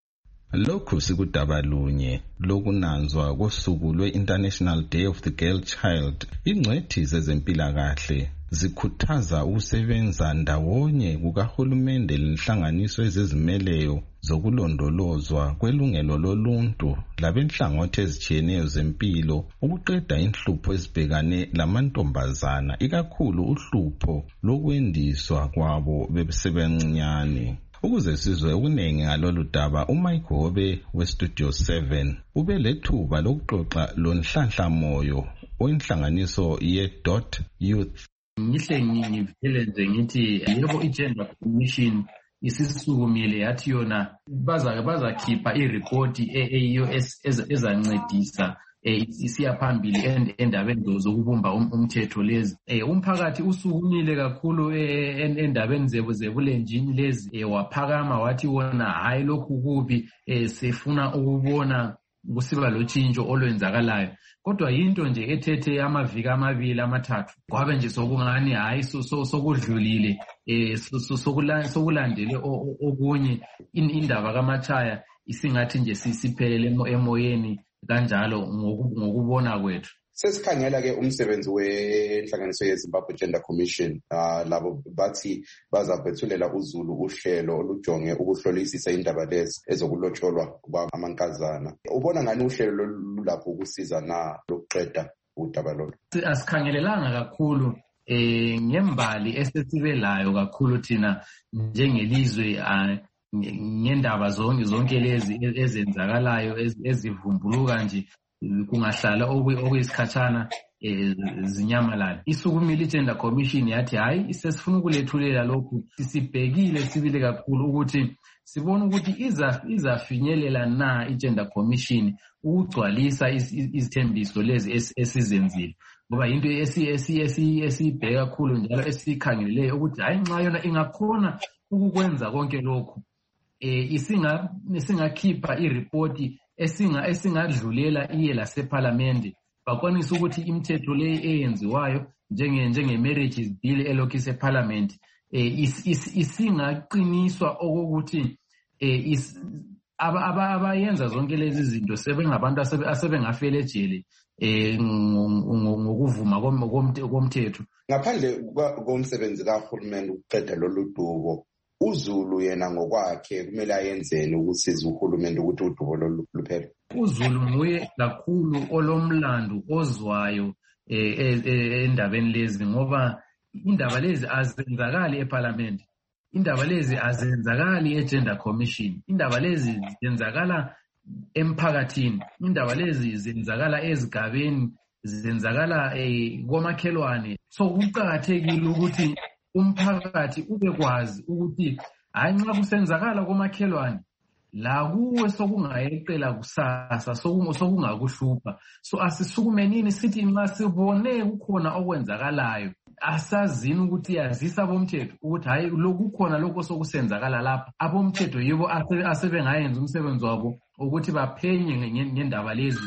Speaker 10: Lokhu sikudaba lunye lokunanzwa kosuku lwe-International Day of the Girl Child. Ingcwethi zezempilakahle zikhuthaza ukusebenza ndawonye kukahulumende lenhlanganiso ezizimeleyo zokulondolozwa kwelungelo loluntu labenhlangothi ezitshiyeneyo zempilo ukuqeda inhlupho ezibhekane lamantombazana, ikakhulu uhlupho lokwendiswa kwabo besebancinyane. Ukuze sizwe okuningi ngalolu daba, uMike Hobe weStudio seven ube lethuba lokuxoxa lonhlanhla moyo oyinhlanganiso ye-Dot Youth.
Speaker 12: Ngihle ngivele nje ngithi yebo i-Gender Commission isisukumile yathi yona baza bazakhipha ireport eyiyo ezancedisa isiya phambili endabeni zokubumba umthetho lezi. Umphakathi usukumile kakhulu endabeni zebulenjini lezi, waphakama wathi wona hayi lokhu kubi, sefuna ukubona kusiba lotshintsho olwenzakalayo. Kodwa yinto nje ethethe amaviki amabili amathathu kwabe nje sokungani hayi sokudlulile, sokulandele okunye indaba kaMachaya isingathi nje sisiphelele emoyeni kanjalo ngokubona kwethu.
Speaker 21: Sesikhangela-ke umsebenzi wenhlanganiso ye-Zimbabwe Gender Commission. Uh, labo bathi bazabethulela uZulu uhlelo olujonge ukuhlolisisa indaba lezi ezokulotsholwa kwamankazana. Ubona ngani uhlelo lulapho ukusiza na lokuqeda udaba lolu?
Speaker 12: Asikhangelelanga kakhulu eh ngembali esesibelayo kakhulu thina njengelizwe ngendaba zonke zonke lezi ezenzakalayo ezivumbuluka nje kungahlala okuyisikhatshana zinyamalala. Isukumile i-Gender Commission yathi hayi sesifuna ukulethulela lokhu, sisibhekile sibile kakhulu ukuthi sibone ukuthi iza izafinyelela na i-Gender Commission ukugcwalisa izithembiso lezi esizenzile, ngoba into esiyibheka kakhulu njalo esikhangeleleyo ukuthi hayi nxa yona ingakhona ukukwenza konke lokhu, eh isinga isingakhipha ireport esinga esingadlulela iye laseParliament bakwanisa ukuthi imithetho le eyenziwayo njenge njenge marriages bill elokhu iseParliament eh isingaqiniswa ukuthi eh abayenza zonke lezi zinto sebengabantu asebengafela ejele eh ngokuvuma komthetho.
Speaker 21: Ngaphandle komsebenzi kahulumeni ukuqeda lolu dubo, uZulu yena ngokwakhe kumele ayenzeni ukusiza uhulumeni ukuthi udubo lolu luphele?
Speaker 12: uZulu nguye kakhulu olomlando ozwayo endabeni lezi ngoba indaba lezi azenzakali eParliament, indaba lezi azenzakali eGender Commission, indaba lezi zenzakala emphakathini, indaba lezi zenzakala ezigabeni, zenzakala komakhelwane. So kuqakathekile ukuthi umphakathi ube kwazi ukuthi hayi nxa kusenzakala komakhelwane la kuwe sokungayeqela kusasa sokungakuhlupha. So asisukumenini sithi nxa sibone kukhona okwenzakalayo asazini ukuthi yazisa abomthetho ukuthi hayi lokhu khona lokho sokusenzakala lapha. Abomthetho yibo asebengayenza umsebenzi wabo ukuthi baphenye ngendaba lezi,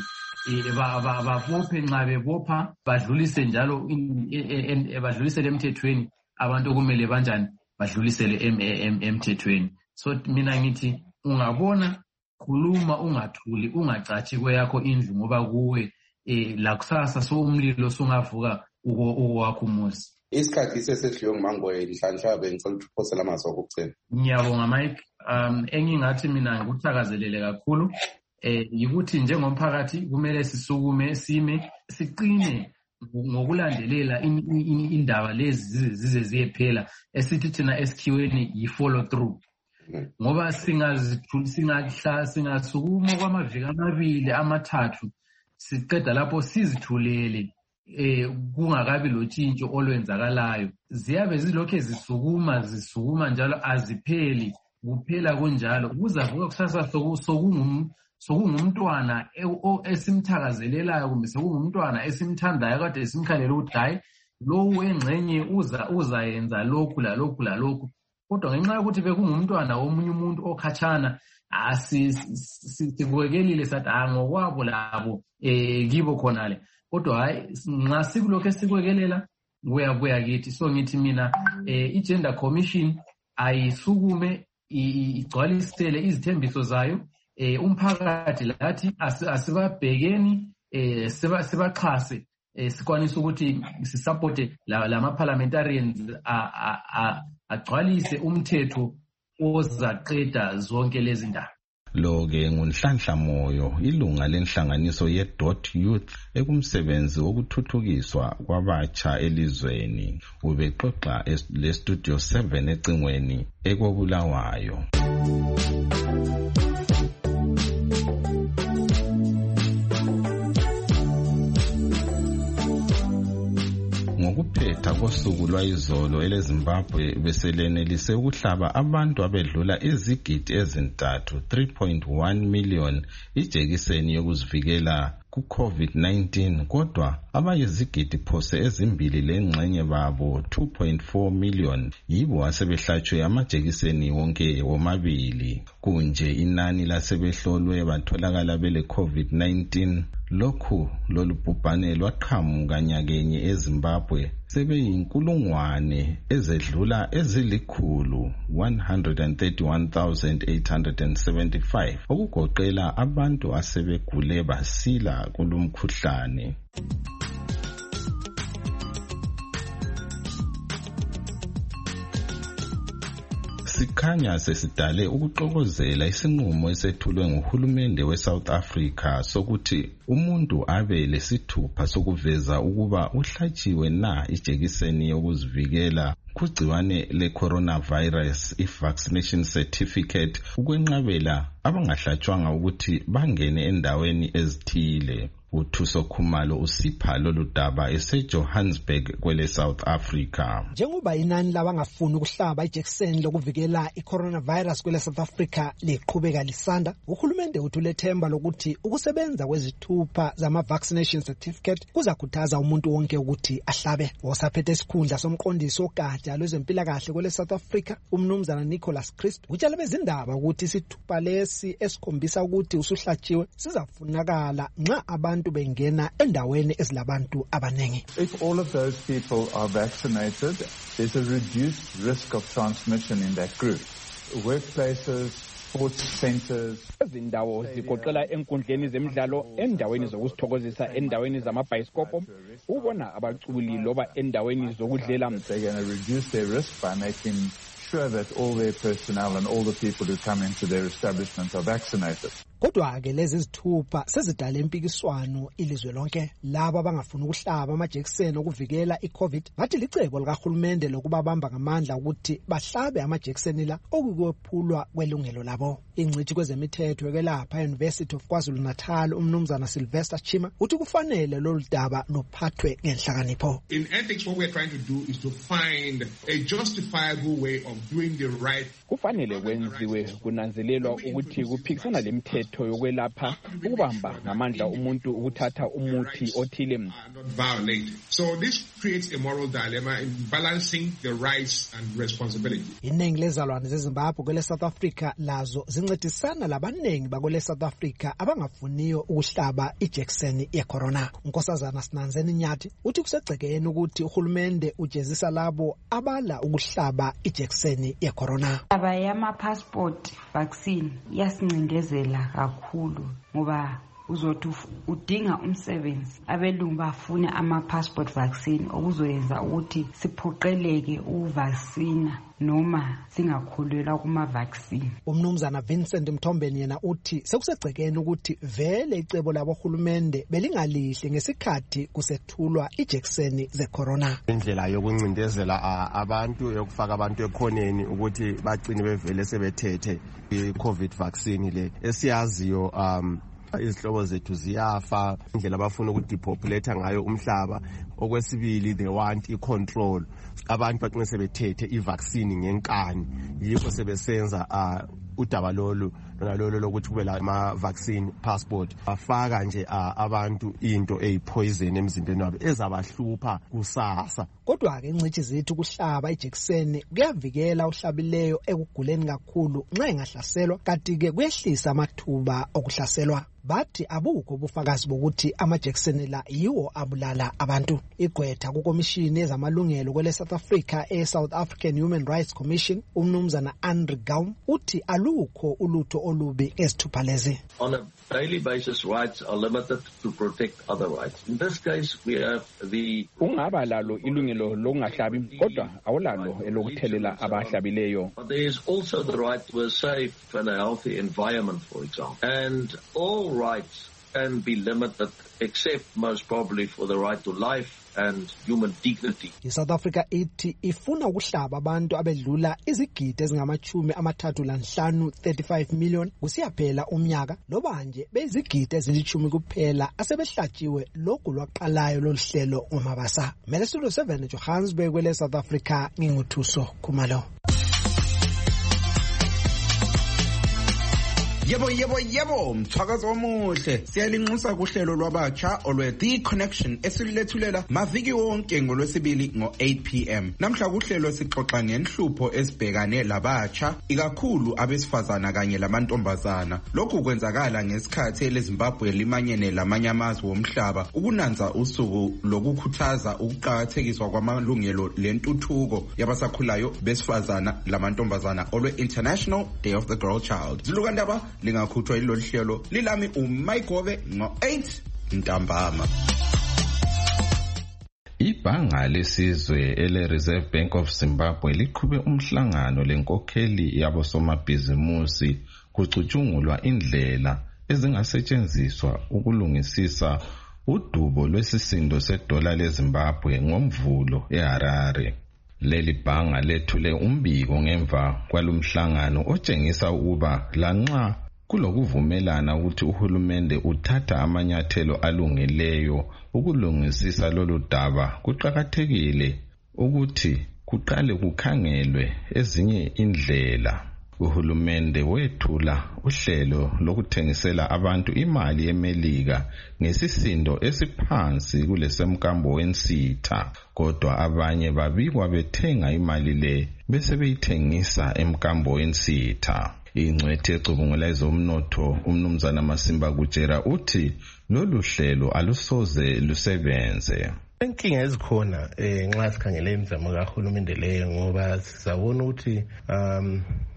Speaker 12: babophe nxa bebopha badlulise njalo badlulisele emthethweni abantu kumele banjani badlulisele emthethweni. So mina ngithi ungabona khuluma, ungathuli, ungacathi kweyakho indlu ngoba kuwe eh la kusasa so umlilo sungavuka ukwakho umuzi.
Speaker 21: Isikhathi sesedliwe nguMangoye Nhlanhla, bengicela ukuthi uphosele amazwi okugcina.
Speaker 12: Ngiyabonga Mike. Um engingathi mina ngikuthakazelele kakhulu eh yikuthi njengomphakathi kumele sisukume sime siqine ngokulandelela indaba lezi zize ziyephela esithi thina esikhiweni yi-follow through. Ngoba singazithuli singahla singasukuma kwamaviki amabili amathathu siqeda lapho sizithulele eh kungakabi lotshintsho olwenzakalayo, ziyabe zilokho zisukuma zisukuma njalo azipheli, kuphela kunjalo kuzavuka kusasa sokungum sokungumntwana esimthakazelelayo kumbe sokungumntwana esimthandayo kade esimkhalela ukuthi hayi lowo engxenye uza uzayenza lokhu la lokhu la lokhu. Kodwa ngenxa yokuthi bekungumntwana womunye umuntu okhatshana asisibukelile sathi ngokwabo labo eh kibo khonale. Kodwa hayi nxa sikulokho esikwekelela kuyabuya kithi. So ngithi mina eh iGender Commission ayisukume igcwalisele izithembiso zayo, eh umphakathi lathi asibabhekeni eh sibaxhase eh sikwanisa ukuthi sisupporte lama parliamentarians agcwalise umthetho ozaqeda zonke lezi ndaba.
Speaker 10: Lo ke nguNhlanhla Moyo, ilunga lenhlanganiso ye-Dot Youth ekumsebenzi wokuthuthukiswa kwabatsha elizweni. Ubexoxa le Studio seven ecingweni ekobulawayo. Ngokuphetha kosuku lwayizolo eleZimbabwe beselenelise ukuhlaba abantu abedlula izigidi ezintathu three point one million ijekiseni yokuzivikela ku-COVID nineteen, kodwa abayizigidi phose ezimbili lengxenye babo two point four million yibo asebehlatshwe amajekiseni wonke womabili. Kunje inani lasebehlolwe batholakala bele COVID nineteen. Lokhu lolu bhubhane lwaqhamuka nyakenye eZimbabwe sebeyinkulungwane ezedlula ezilikhulu one hundred thirty-one thousand eight hundred seventy-five okugoqela abantu asebegule basila kulumkhuhlane. Sikhanya sesidale ukuxokozela isinqumo esethulwe nguhulumende weSouth Africa sokuthi umuntu abe lesithupha sokuveza ukuba uhlatshiwe na ijekiseni yokuzivikela kugciwane le-coronavirus i-vaccination certificate ukwenqabela abangahlatshwanga ukuthi bangene endaweni ezithile. uThuso Khumalo usipha lolu daba eseJohannesburg kwele South Africa.
Speaker 2: Njengoba inani labangafuni ukuhlaba ijekiseni lokuvikela i-coronavirus kwele South Africa liqhubeka lisanda, uhulumende uthule themba lokuthi ukusebenza kwezithupha zama-vaccination certificate kuzakhuthaza umuntu wonke ukuthi ahlabe. Osaphethe isikhundla somqondisi ogatsha lwezempilakahle kwele South Africa, umnumzana Nicholas Christ, utshela bezindaba ukuthi isithupha lesi esikhombisa ukuthi usuhlatshiwe sizafunakala nxa abantu bengena endaweni ezilabantu abanengi.
Speaker 13: If all of those people are vaccinated, there's a reduced risk of transmission in that group. Workplaces, sports centers.
Speaker 3: Izindawo zigoqela enkundleni zemidlalo, endaweni zokuzithokozisa, endaweni zamabhayisikobho, ubona abaculi loba endaweni zokudlela.
Speaker 13: They're going to reduce their risk by making sure that all their personnel and all the people who come into their establishment are vaccinated.
Speaker 2: Kodwa ke lezi zithupha sezidala impikiswano ilizwe lonke. Laba abangafuna ukuhlaba amajekiseni okuvikela iCovid bathi licebo likahulumende lokubabamba ngamandla ukuthi bahlabe amajekiseni la okukwephulwa kwelungelo labo. Ingcithi kwezemithetho yokwelapha e-University of KwaZulu-Natal umnumzana Sylvester Chima uthi kufanele lolu daba luphathwe ngenhlakanipho.
Speaker 14: In ethics, what we're trying to do is to find a justifiable way of doing the right.
Speaker 3: Kufanele kwenziwe kunanzelelwa ukuthi kuphikisana lemithetho yokwelapha ukubamba ngamandla umuntu ukuthatha umuthi othile.
Speaker 14: So this creates a moral dilemma in balancing the rights and responsibility.
Speaker 2: Iningi lezalwane zeZimbabwe kwele South Africa lazo zincedisana labanengi bakwele South Africa abangafuniyo ukuhlaba ijekiseni yecorona. Unkosazana Sinanzeni Nyathi uthi kusegcekeni ukuthi uhulumende ujezisa labo abala ukuhlaba ijekiseni yecorona.
Speaker 26: Aba yama passport vaccine yasincindezela kakhulu ngoba uzothi udinga umsebenzi abelungu bafune ama passport vaccine okuzoyenza ukuthi siphuqeleke uvaccine noma singakholelwa kuma vaccine.
Speaker 2: Umnumzana Vincent Mthombeni yena uthi sekusegcekeni ukuthi vele icebo labo hulumende belingalihle ngesikhathi kusethulwa ijekiseni zecorona.
Speaker 15: Indlela yokuncindezela abantu yokufaka abantu ekhoneni ukuthi bagcine bevele sebethethe iCovid vaccine le esiyaziyo um izihlobo zethu ziyafa, indlela abafuna ukudepopulate ngayo umhlaba. Okwesibili they want i-control, abantu baqine sebethethe i-vaccine ngenkani, yikho sebesenza uh, udaba lolu nalolo lokuthi kube la ama vaccine passport afaka nje uh, abantu into eyipoison emzimbeni wabo ezabahlupha kusasa.
Speaker 2: Kodwa ke ingcithi zethu kuhlaba ijekiseni kuyavikela uhlabileyo ekuguleni kakhulu nxa engahlaselwa, kanti ke kuyehlisa amathuba okuhlaselwa. Bathi abukho ubufakazi bokuthi amajekiseni la yiwo abulala abantu. Igqwetha kukomishini ezamalungelo kwele South Africa e-South African Human Rights Commission umnumzana Andrew Gaum uthi alukho ulutho olubi ezithupha lezi.
Speaker 16: On a daily basis, rights are limited to protect other rights. In this case, we have the
Speaker 3: ungaba lalo ilungelo lokungahlabi kodwa awulalo elokuthelela abahlabileyo.
Speaker 16: But there is also the right to a safe and a healthy environment, for example. And all rights can be limited except most probably for the right to life and human dignity.
Speaker 2: I-South Africa ithi ifuna ukuhlaba abantu abedlula izigidi ezingamachumi amathathu lanhlanu thirty-five million kusiyaphela umnyaka loba nje bezigidi ezilithumi kuphela asebehlatshiwe lokhu lwaqalayo loluhlelo ngomabasa. Mele Studio seven Johannesburg kwele South Africa nginguthuso Khumalo.
Speaker 17: Yebo yebo yebo mthakazo omuhle siyalinxusa kuhlelo lwabatsha olwe The Connection esilethulela maviki wonke ngolwesibili ngo eight p m namhla kuhlelo sixoxa ngenhlupho esibhekane labatsha ikakhulu abesifazana kanye lamantombazana. Lokhu kwenzakala ngesikhathi leZimbabwe limanyene lamanye amazwe womhlaba ukunanza usuku lokukhuthaza ukuqhakathekiswa kwamalungelo lentuthuko yabasakhulayo besifazana lamantombazana olwe International Day of the Girl Child. Zilukandaba lingakhutshwa ilolu hlelo lilami uMayigobe ngo eight ntambama.
Speaker 10: Ibhanga lesizwe ele Reserve Bank of Zimbabwe liqhube umhlangano lenkokheli yabosomabhizimusi kucutshungulwa indlela ezingasetshenziswa ukulungisisa udubo lwesisindo sedola leZimbabwe ngomvulo eHarare. Leli bhanga lethule umbiko ngemva kwalomhlangano otshengisa ukuba lanxa kulokuvumelana ukuthi uhulumende uthatha amanyathelo alungeleyo ukulungisisa lolu daba, kuqhakathekile ukuthi kuqale kukhangelwe ezinye indlela. Uhulumende wethula uhlelo lokuthengisela abantu imali yemelika ngesisindo esiphansi kulesemkambo wensitha, kodwa abanye babikwa bethenga imali le bese beyithengisa emkambo wensitha. Ingcwethi ecubungula ezomnotho umnumzana Masimba Kutshera uthi lolu hlelo alusoze lusebenze.
Speaker 4: inkinga ezikhona eh nxa sikhangele imizamo kahulumende leyo ngoba sizabona ukuthi um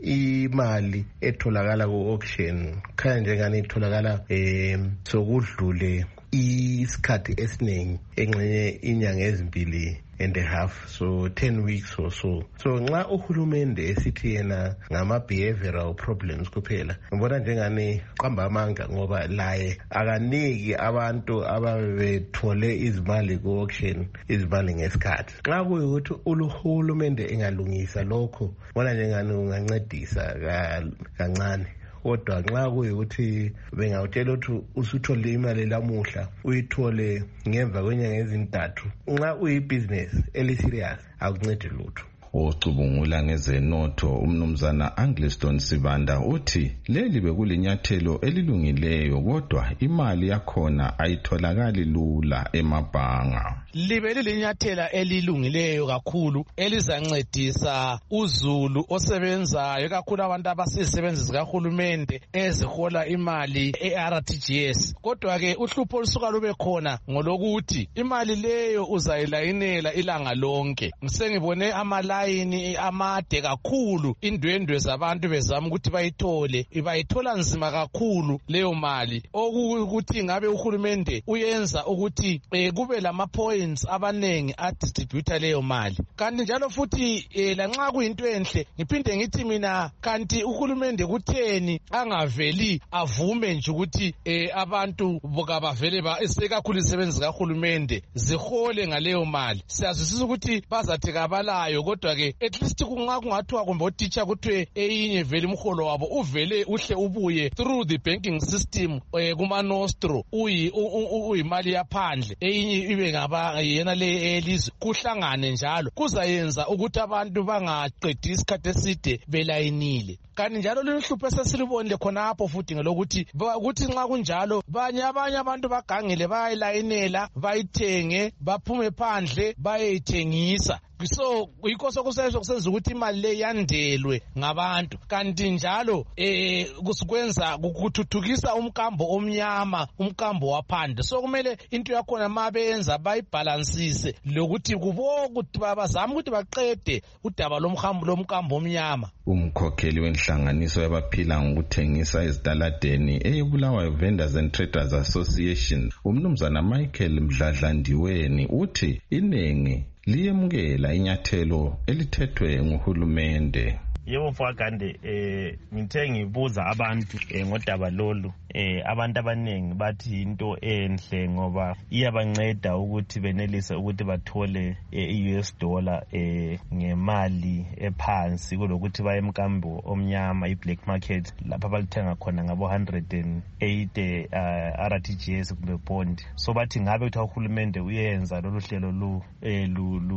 Speaker 4: imali etholakala ku-auction khaya njengani itholakala eh sokudlule isikhathi esiningi engxenye inyanga ezimbili and a half, so ten weeks or so. So nxa uhulumende esithi yena ngama-behavioral problems kuphela, ngibona njengani qamba amanga ngoba laye akaniki abantu ababethole izimali ku-auction izimali ngesikhathi. Nxa kuyukuthi uhulumende engalungisa lokho, ngibona njengani ungancedisa kancane. Kodwa nxa kuyukuthi bengawutshela ukuthi usuthole imali lamuhla uyithole ngemva kwenyanga ezintathu, nxa uyibhizinesi eliserious akuncedi lutho.
Speaker 10: Ocubungula ngezenotho umnumzana Angliston Sibanda uthi leli bekulinyathelo elilungileyo kodwa imali yakhona ayitholakali lula emabhanga.
Speaker 5: Libe lilinyathela elilungileyo kakhulu elizancedisa uzulu osebenzayo kakhulu abantu abasisebenzi zikahulumende ezihola imali e-R T G S. Kodwa ke uhlupho olusuka lube khona ngolokuthi imali leyo uzayilayinela ilanga lonke. Ngisengibone amalayini amade kakhulu, indwendwe zabantu bezama ukuthi bayithole, bayithola nzima kakhulu leyo mali. Okuthi ngabe uhulumende uyenza ukuthi eh, kube lama point abanengi adistribute leyo mali. Kanti njalo futhi eh, lanxa kuyinto enhle ngiphinde ngithi mina kanti uhulumende kutheni angaveli avume nje ukuthi eh, abantu bokabavele ba esekakhulu isebenzi kahulumende zihole ngaleyo mali. Siyazwisisa ukuthi bazathi kabalayo, kodwa ke at least kunga kungathiwa kumbe otitsha kuthiwe eyinye vele umholo wabo uvele uhle ubuye through the banking system eh, kuma nostro uyi uyimali yaphandle, eyinye ibe ngaba yena le elizwe kuhlangane njalo kuzayenza ukuthi abantu bangaqedi isikhathi eside belayinile. Kanti njalo loluhlupho esesilibonile khonapho futhi ngelokuthi ukuthi nxa kunjalo banye abanye abantu bagangele bayayilayinela bayithenge baphume phandle bayeyithengisa. So yikho sokusenza kusenza ukuthi imali le yandelwe ngabantu. Kanti njalo eh kusikwenza ukuthuthukisa umkambo omnyama, umkambo waphandle. So kumele into yakhona mabenza bayibalansise lokuthi kubokuthi bazama ukuthi baqede udaba lomhambo lomkambo omnyama.
Speaker 10: Umkhokheli wenhlanganiso yabaphila ngokuthengisa ezitaladeni eyebulawayo Vendors and Traders Association umnumzana Michael Mdladlandiweni uthi inengi liyemukela inyathelo elithethwe nguhulumende.
Speaker 18: Yebo mfakande eh ngithe ngibuza abantu eh, ngodaba lolu eh abantu abanengi bathi into enhle ngoba iyabanceda ukuthi benelise ukuthi bathole i-U S dollar eh ngemali ephansi kulokuthi baye emkambo omnyama i-black market lapha balithenga khona ngabo one hundred eight uh, R T G S kumbe bond. So bathi ngabe uthi uhulumende uyenza lolu hlelo lu eh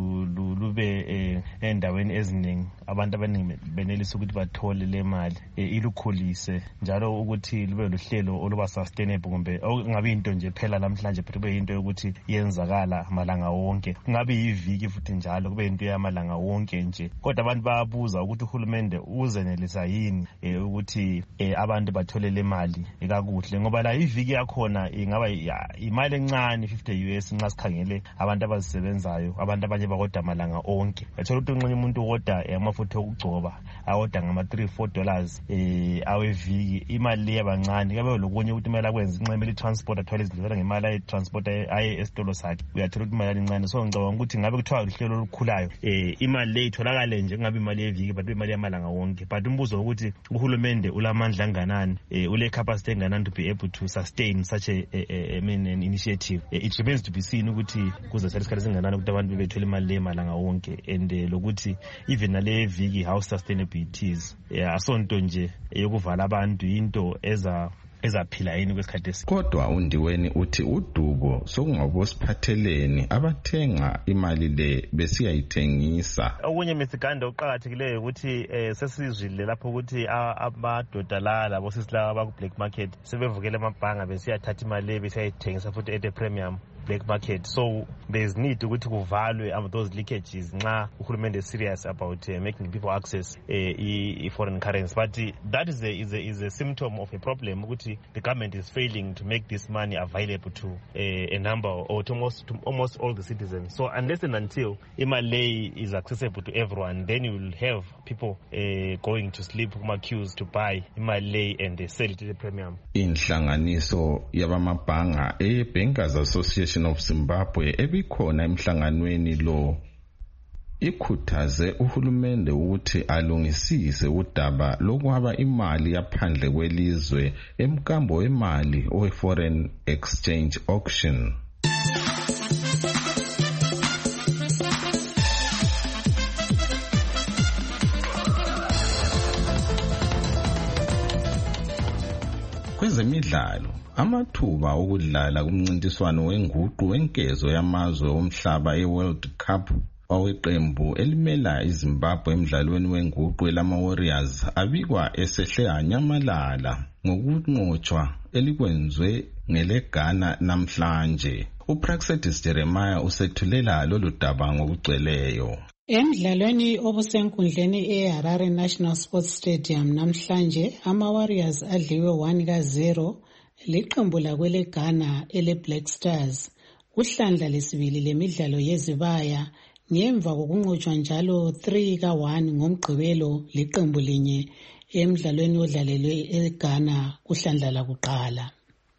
Speaker 18: lu lube eh endaweni eziningi abantu abaningi benelisa ukuthi bathole le mali ilukhulise njalo ukuthi libe luhlelo oluba sustainable kumbe ngabe into nje phela namhlanje phela kube into yokuthi yenzakala malanga wonke, kungabe yiviki futhi njalo kube into yamalanga wonke nje. Kodwa abantu bayabuza ukuthi uhulumende uzenelisa yini ukuthi abantu bathole le mali ekakuhle ngoba la iviki yakhona ingaba imali encane fifty U S nxa sikhangele abantu abazisebenzayo, abantu abanye bakoda malanga onke. Bathola ukuthi unqenye umuntu okoda amafutha okugcoba awoda ngama three four dollars eh aweviki, imali le yabancane. Kabe lokunye ukuthi imali akwenza inxemele transport athwale izindleko ngemali ye transport aye esitolo sakhe uyathola ukuthi imali encane. So ngicabanga ukuthi ngabe kuthiwa uhlelo olukhulayo eh imali le itholakale nje ngabe imali yeviki but imali yamalanga wonke. But umbuzo ukuthi uhulumende ulamandla anganani, eh ule capacity enganani to be able to sustain such a, a, a, I mean an initiative. Eh, it remains to be seen ukuthi kuze satisfied singanani ukuthi abantu bethole imali le malanga wonke and uh, lokuthi even nale viki how sustainable it is. Yeah, asonto nje yokuvala abantu into eza ezaphila yini kwesikhathi esi.
Speaker 10: Kodwa uNdiweni uthi udubo sokungabosiphatheleni abathenga imali le besiyayithengisa.
Speaker 18: Okunye misigande oqhakathekileyo ukuthi eh, sesizwile lapho ukuthi amadoda la labo sisilawa baku black market sebevukele amabhanga besiyathatha imali le besiyayithengisa futhi at a premium. black market. So there's need ukuthi kuvalwe um, those leakages nxa uhulumende is serious about uh, making people access uh, i foreign currency. But uh, that is a, is, a, is a symptom of a problem ukuthi the government is failing to make this money available to uh, a number or to almost, to almost all the citizens. So unless and until imali is accessible to everyone, then you will have people uh, going to sleep kuma queues to buy imali and they sell it at a premium.
Speaker 10: Inhlanganiso yabamabhanga e-Bankers Association of Zimbabwe ebikhona emhlanganweni lo ikhuthaze uhulumende ukuthi alungisise udaba lokuhaba imali yaphandle kwelizwe emkambo wemali owe foreign exchange auction. Kwezemidlalo, amathuba okudlala kumncintiswano wenguqu wenkezo yamazwe omhlaba e-World Cup waweqembu elimela iZimbabwe emdlalweni wenguqu elama Warriors abikwa esehle anyamalala ngokunqotshwa elikwenzwe ngeleGhana namhlanje. uPraxedis Jeremiah usethulela lolu daba ngokugcweleyo.
Speaker 1: Emdlalweni obusenkundleni eHarare National Sports Stadium namhlanje ama Warriors adliwe one ka zero liqembu lakwele Ghana ele Black Stars kuhlandla lesibili lemidlalo yezibaya ngemva kokunqotshwa njalo three ka one ngomgqibelo liqembu linye emdlalweni odlalelwe eGhana kuhlandla la kuqala.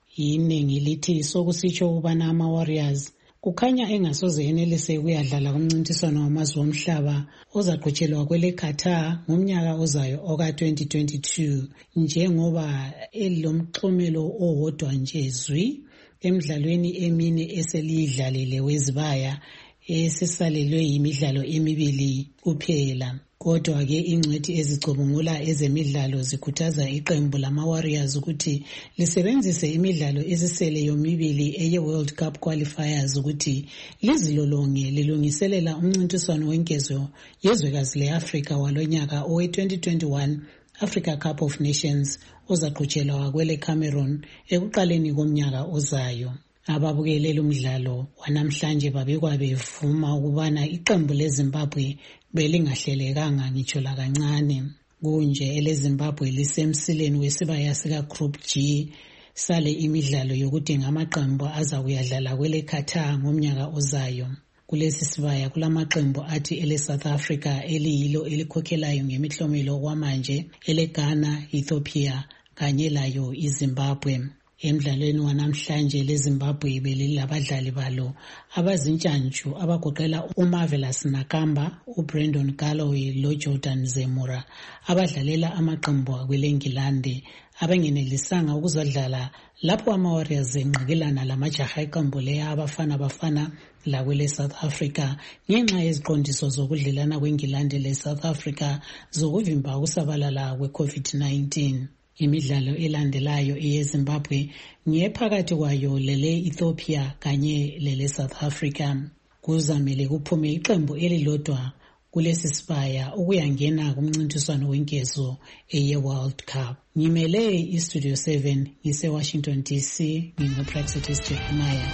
Speaker 1: Iningi lithi sokusitsho ukubana ama Warriors kukhanya engasoze enelise ukuyadlala kumncintiswano wamazwe omhlaba ozaqhutshelwa kwele Qatar ngomnyaka ozayo oka twenty twenty-two njengoba elomxhomelo owodwa nje zwi emidlalweni emine eselidlalile wezibaya esisalelwe imidlalo emibili kuphela. Kodwa ke ingcwethi ezicubungula ezemidlalo zikhuthaza iqembu lama Warriors ukuthi lisebenzise imidlalo ezisele yomibili eye World Cup qualifiers ukuthi lizilolonge lilungiselela umncintiswano wenkezo yezwekazi leAfrika walonyaka owe twenty twenty-one Africa Cup of Nations ozaqhutshelwa kwele Cameroon ekuqaleni komnyaka ozayo. Ababukelele umdlalo wanamhlanje babekwa bevuma ukubana iqembu leZimbabwe belingahlelekanga ngitsho la kancane. Kunje eleZimbabwe lisemsileni wesibaya sika Group G sale imidlalo yokudinga amaqembu aza kuyadlala kwele Qatar ngomnyaka ozayo. Kulesi sibaya kulamaqembu athi ele South Africa eliyilo elikhokhelayo ngemihlomelo kwamanje ele Ghana, Ethiopia kanye layo iZimbabwe. Emdlalweni wanamhlanje leZimbabwe belilabadlali balo abazintshantshu abagoqela uMarvelous Nakamba, uBrandon Galloway loJordan Zemura abadlalela amaqembu akwelengilande abangenelisanga ukuzadlala lapho ama Warriors enqakelana lamajaha eqembu le abafana bafana lakwele South Africa ngenxa yeziqondiso zokudlelana kwengilande le South Africa zokuvimba ukusabalala kwe-COVID nineteen. Imidlalo elandelayo eyeZimbabwe ngephakathi kwayo lele Ethiopia kanye lele South Africa. Kuzamele kuphume iqembu elilodwa kulesi sibaya ukuyangena kumncintiswano wenkezo eye World Cup. Ngimele iStudio seven ngise Washington D C nginguPraxedis Jeremiah.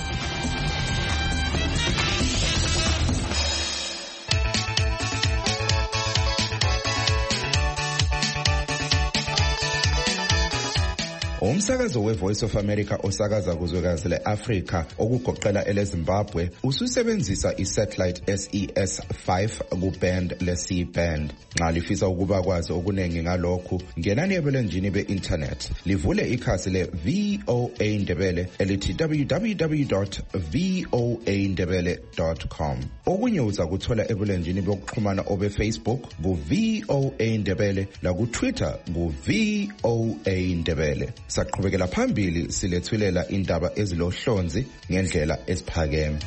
Speaker 7: Umsakazo weVoice of America osakaza kuzwekazi leAfrika okugoqela eleZimbabwe ususebenzisa isatellite S E S five kuband le-C band. Nxa lifisa ukuba kwazi okunengi ngalokhu, ngenani ebulenjini be-internet livule ikhasi le-V O A Ndebele elithi w w w dot voa ndebele dot com. Okunye uza kuthola ebulenjini bokuxhumana obe-Facebook ku-V O A Ndebele laku-Twitter ku-V O A Ndebele. Saqhubekela phambili silethulela indaba ezilohlonzi ngendlela esiphakeme.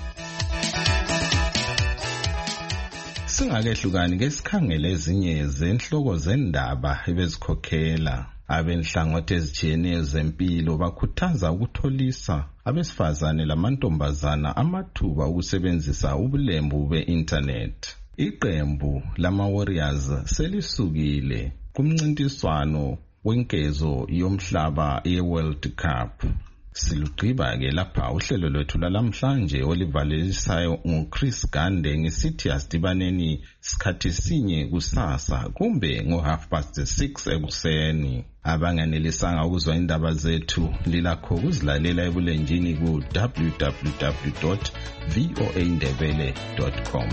Speaker 10: Singakehlukani ke sikhangele ezinye zenhloko zendaba ebezikhokhela. Abenhlangothi ezitshiyeneyo zempilo bakhuthaza ukutholisa abesifazane lamantombazana amathuba ukusebenzisa ubulembu be-internet. Iqembu lama Warriors selisukile kumncintiswano wenkezo yomhlaba ye-World Cup. Silugqiba-ke lapha uhlelo lwethu lalamhlanje olivalisayo nguChris Gande ngisithi asidibaneni sikhathi sinye kusasa kumbe ngo-half past six ekuseni. Abanganelisanga ukuzwa indaba zethu lilakho kuzilalela ebulenjini ku w w w dot voa ndebele dot com.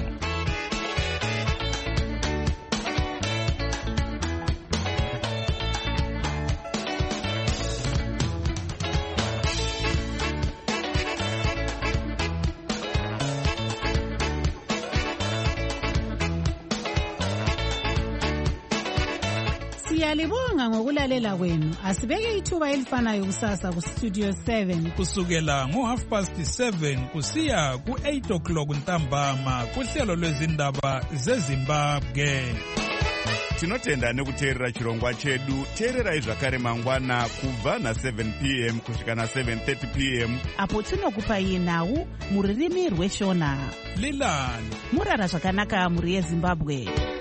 Speaker 1: Siyalibonga ngokulalela kwenu. Asibeke ithuba elifanayo kusasa ku Studio seven
Speaker 8: kusukela ngo half past seven kusiya ku eight o'clock ntambama kuhlelo lwezindaba zeZimbabwe.
Speaker 9: Tinotenda nekuteerera chirongwa chedu. Teererai zvakare mangwana kubva na seven p m kusvika na seven thirty p m
Speaker 27: apo tinokupai nhau muririmi rweshona.
Speaker 8: Lilani
Speaker 27: murara zvakanaka muri yeZimbabwe.